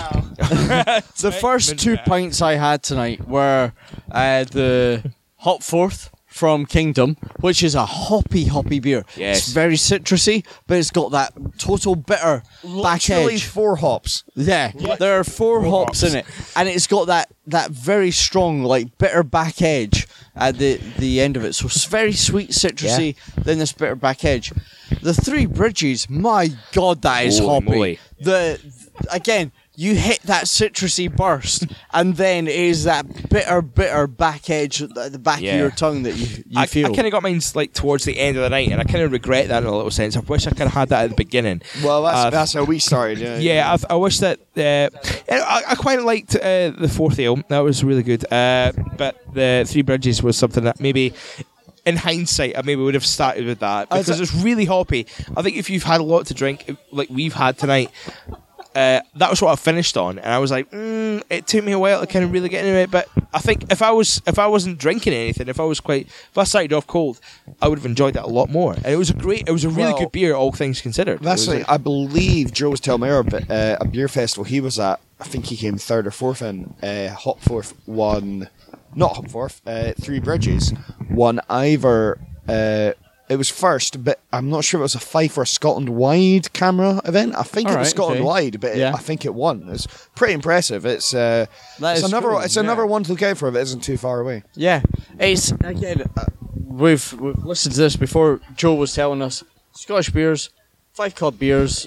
2 pints I had tonight were the Hopforth from Kingdom, which is a hoppy beer. Yes. It's very citrusy, but it's got that total bitter back Literally edge. 4 hops. Yeah, there are 4 hops in it, and it's got that very strong, like, bitter back edge at the end of it. So it's very sweet, citrusy, then this bitter back edge. The Three Bridges, my God, that is Holy hoppy. moly. Again, you hit that citrusy burst, and then it is that bitter back edge at the back of your tongue that you I feel. kind of got mine like towards the end of the night, and I kind of regret that in a little sense. I wish I could have had that at the beginning. Well, that's how we started. Yeah, I wish that. I quite liked the fourth ale. That was really good. But the Three Bridges was something that maybe, in hindsight, I maybe would have started with that because it's really hoppy. I think if you've had a lot to drink, like we've had tonight, that was what I finished on, and I was like, it took me a while to kind of really get into it. But I think if I wasn't drinking anything, if I started off cold, I would have enjoyed that a lot more. And it was a really good beer, all things considered. That's like, I believe Joe was telling me about a beer festival he was at. I think he came 3rd or 4th in. Hopforth won, not Hopforth, Three Bridges won either. It was first, but I'm not sure if it was a Fife or a Scotland-wide camera event. I think it was Scotland-wide, but I think it won. It's pretty impressive. It's another one to look out for if it isn't too far away. Yeah, it's again. We've listened to this before. Joe was telling us Scottish beers, Fife beers.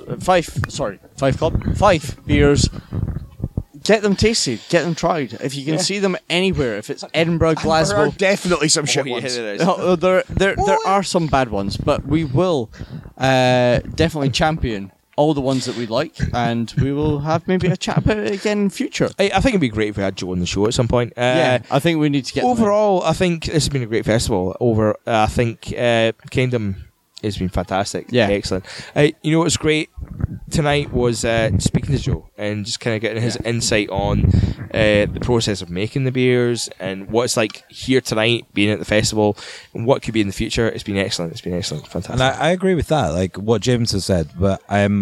Get them tasted, get them tried. If you can see them anywhere, if it's Edinburgh, Glasgow, there are definitely some shit ones. There are some bad ones, but we will definitely champion all the ones that we like, and we will have maybe a chat about it again in future. I think it'd be great if we had Joe on the show at some point. I think we need to get overall. I think this has been a great festival. I think Kingdom has been fantastic. Yeah, excellent. You know what's great tonight was speaking to Joe and just kind of getting his insight on the process of making the beers and what it's like here tonight, being at the festival, and what could be in the future. It's been excellent, fantastic. And I agree with that, like what James has said, but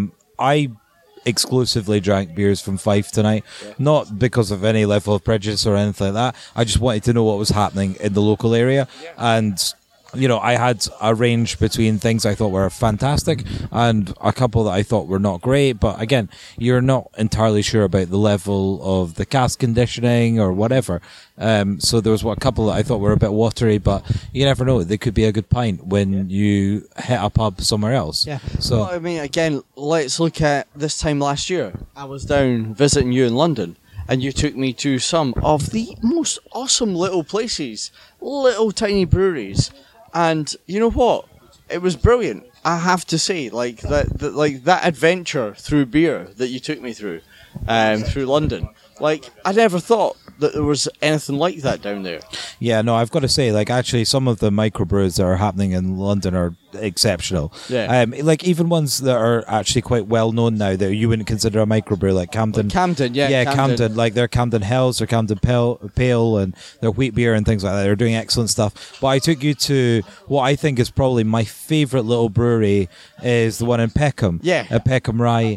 I exclusively drank beers from Fife tonight, not because of any level of prejudice or anything like that. I just wanted to know what was happening in the local area, and you know, I had a range between things I thought were fantastic and a couple that I thought were not great. But again, you're not entirely sure about the level of the cask conditioning or whatever. So there was a couple that I thought were a bit watery, but you never know. They could be a good pint when you hit a pub somewhere else. Yeah. So well, I mean, again, let's look at this time last year. I was down visiting you in London, and you took me to some of the most awesome little places, little tiny breweries. And you know what? It was brilliant. I have to say, like that adventure through beer that you took me through London. Like, I never thought that there was anything like that down there. Yeah, no, I've got to say, like, actually, some of the microbrews that are happening in London are exceptional. Yeah. Like, even ones that are actually quite well known now that you wouldn't consider a microbrew, like Camden. Camden. Like, their Camden Hells, their Camden Pale, and their wheat beer and things like that. They're doing excellent stuff. But I took you to what I think is probably my favourite little brewery is the one in Peckham. Yeah. At Peckham Rye,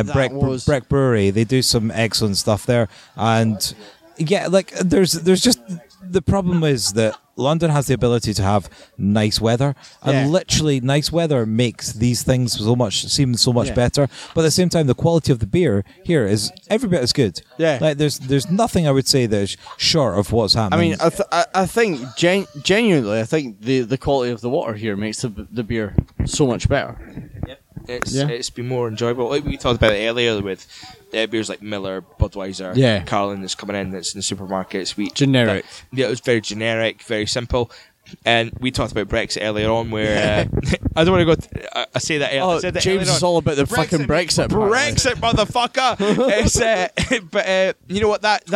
Breck Brewery. They do some excellent stuff there. And yeah, like there's just the problem is that London has the ability to have nice weather, and literally nice weather makes these things seem so much better. But at the same time, the quality of the beer here is every bit as good. Yeah, like there's nothing I would say that is short of what's happening. I mean, I think genuinely, I think the quality of the water here makes the beer so much better. It's been more enjoyable. Like we talked about it earlier with beers like Miller, Budweiser, Carlin that's coming in, that's in the supermarkets. Generic. It was very generic, very simple. And we talked about Brexit earlier on, where I don't want to go. I say that. I said that James is all about the fucking Brexit. Brexit, motherfucker. But you know what? That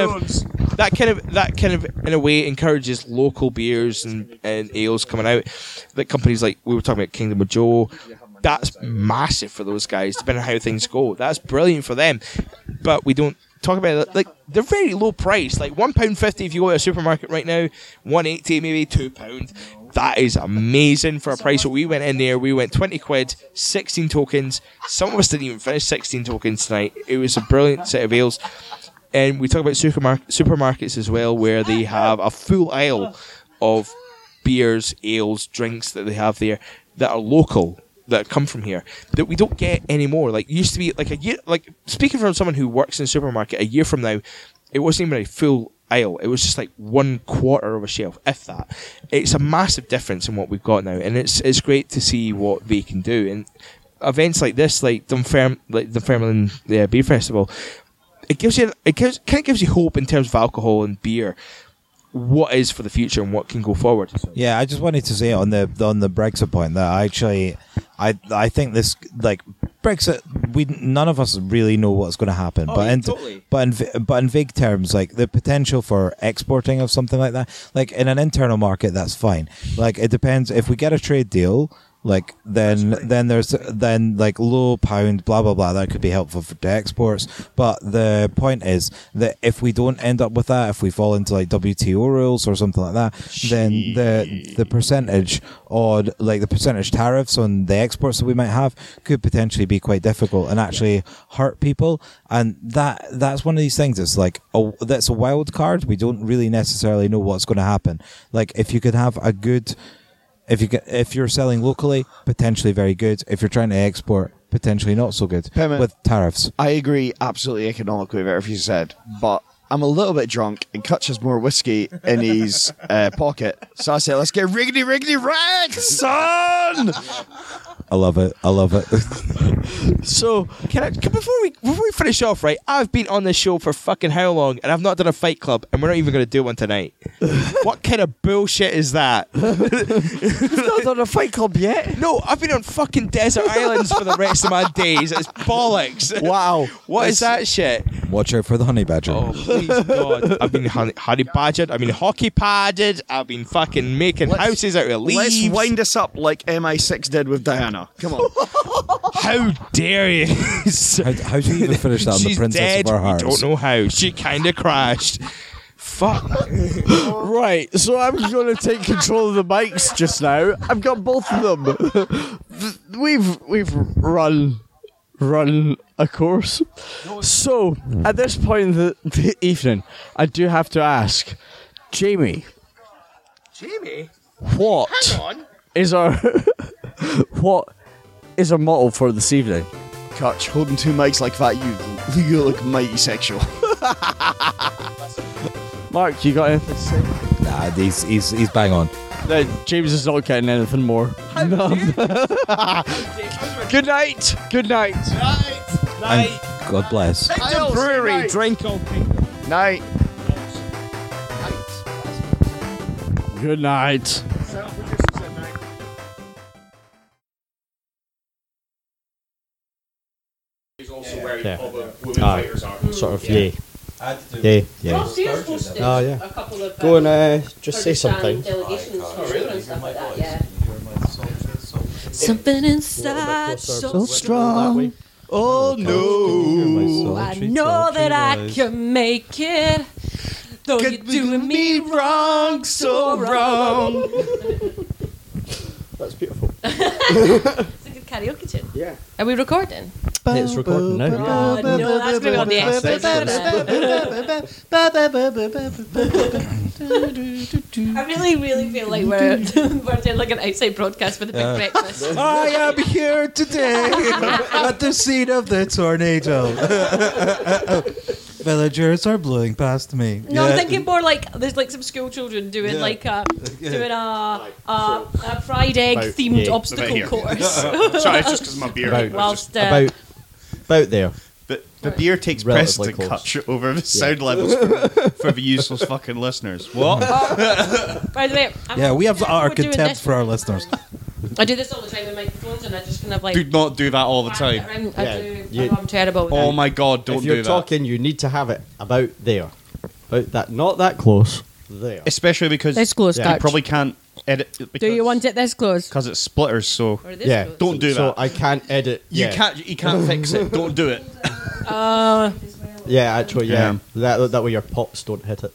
kind of in a way encourages local beers and ales coming out. Like companies like we were talking about Kingdom of Joe. That's massive for those guys, depending on how things go. That's brilliant for them. But we don't talk about it. Like, they're very low priced. Like £1.50 if you go to a supermarket right now, £1.80, maybe £2. That is amazing for a price. So we went in there, we went 20 quid, 16 tokens. Some of us didn't even finish 16 tokens tonight. It was a brilliant set of ales. And we talk about supermarkets as well, where they have a full aisle of beers, ales, drinks that they have there that are local, that come from here, that we don't get anymore. Like, it used to be like a year, like, speaking from someone who works in a supermarket, a year from now, it wasn't even a full aisle. It was just like 1/4 of a shelf, if that. It's a massive difference in what we've got now, and it's great to see what they can do. And events like this, like Dunfermline Beer Festival, it kind of gives you hope in terms of alcohol and beer, what is for the future and what can go forward. Yeah, I just wanted to say on the Brexit point that I think this, like, Brexit, none of us really know what's going to happen. But in vague terms, like the potential for exporting of something like that, like in an internal market, that's fine. Like, it depends if we get a trade deal. Like then there's like low pound blah blah blah, that could be helpful to exports. But the point is that if we don't end up with that, if we fall into like WTO rules or something like that, then the percentage on, like, the percentage tariffs on the exports that we might have could potentially be quite difficult and actually hurt people. And that's one of these things. It's like that's a wild card. We don't really necessarily know what's going to happen. Like, if you could have a good. If you're selling locally, potentially very good. If you're trying to export, potentially not so good with tariffs. I agree absolutely economically with everything you said, but I'm a little bit drunk and Kutch has more whiskey in his pocket. So I say, let's get riggedy rag, son! I love it. So, before we finish off, right? I've been on this show for fucking how long, and I've not done a Fight Club, and we're not even going to do one tonight. What kind of bullshit is that? You've not done a Fight Club yet? No, I've been on fucking desert islands for the rest of my days. It's bollocks. Wow. What is that shit? Watch out for the honey badger. Oh, please God. I've been honey badgered. I've been hockey padded. I've been fucking making houses out of leaves. Let's wind us up like MI6 did with Diana. Come on. How dare you? How do you even finish that on the Princess dead. of Our Hearts? We don't know how. She kind of crashed. Fuck. Right, so I'm going to take control of the mics just now. I've got both of them. We've run a course. So, at this point in the evening, I do have to ask, Jamie, what is our motto for this evening? Kutch, holding two mics like that, you look mighty sexual. Mark, you got anything to say? Nah, he's bang on. James is not getting anything more. Good night. Good night. And God bless. Brewery, drink all Night. Good night. Sort of, yeah. Oh, yeah. Go and just say something. Something inside so strong. Oh no! I know that I can make it, though you're doing me wrong, so wrong. That's beautiful. It's a good karaoke tune. Yeah. Are we recording? It's recording now. Oh, no, that's going to be on the I really feel like we're doing like an outside broadcast for the big breakfast. I am here today at the scene of the tornado. Villagers are blowing past me. No, I'm thinking more like there's like some school children doing like a fried egg themed obstacle course. Sorry, it's just because my beer. Whilst about there. But the beer takes Relatively precedent close. cut over the sound levels for the useless fucking listeners. What? By the way, We have our we're doing contempt this. for our listeners. I do this all the time with microphones, and I just kind of like. Do not do that all the time. I'm terrible with Oh that. my god, don't If you're do that. talking, you need to have it about there. About that, not that close. There. Especially because This close, you Kutch. probably can't edit. Do you want it this close? Because it's splitters, so Or this Yeah. close? don't do So that. I can't edit. You can't fix it. Don't do it. Yeah, actually, yeah. That way your pops don't hit it.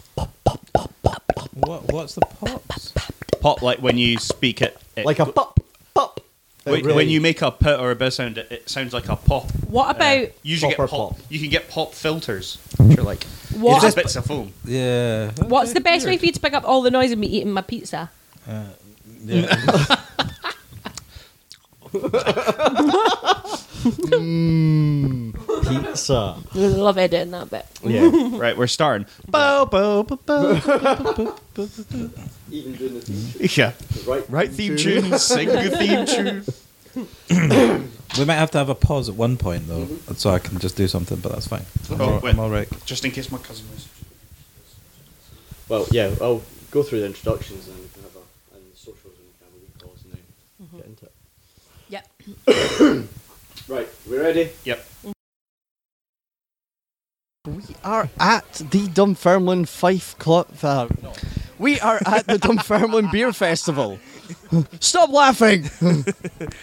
What's the pops? Pop like when you speak it. Like a pop. When you make a p or a b sound, it sounds like a pop. What about Usually get Proper pop. pop. You can get pop filters, which are like what? just bits of foam. Yeah. What's the best way for you to pick up all the noise of me eating my pizza? Pizza. I love editing that bit. Yeah. Right, we're starting. Bow, bow, bow, bow, bow, bow. Even doing the theme tune. Yeah. Right theme tune. Sing the theme tune. We might have to have a pause at one point though, so I can just do something. But that's fine. I'm all right. Just in case my cousin is. Well, yeah, I'll go through the introductions and then we can have and the socials and we can have a wee pause and then get into it. Yep. Right, we ready? Yep. We are at the Dunfermline Fife Club. We are at the Dunfermline Beer Festival. Stop laughing!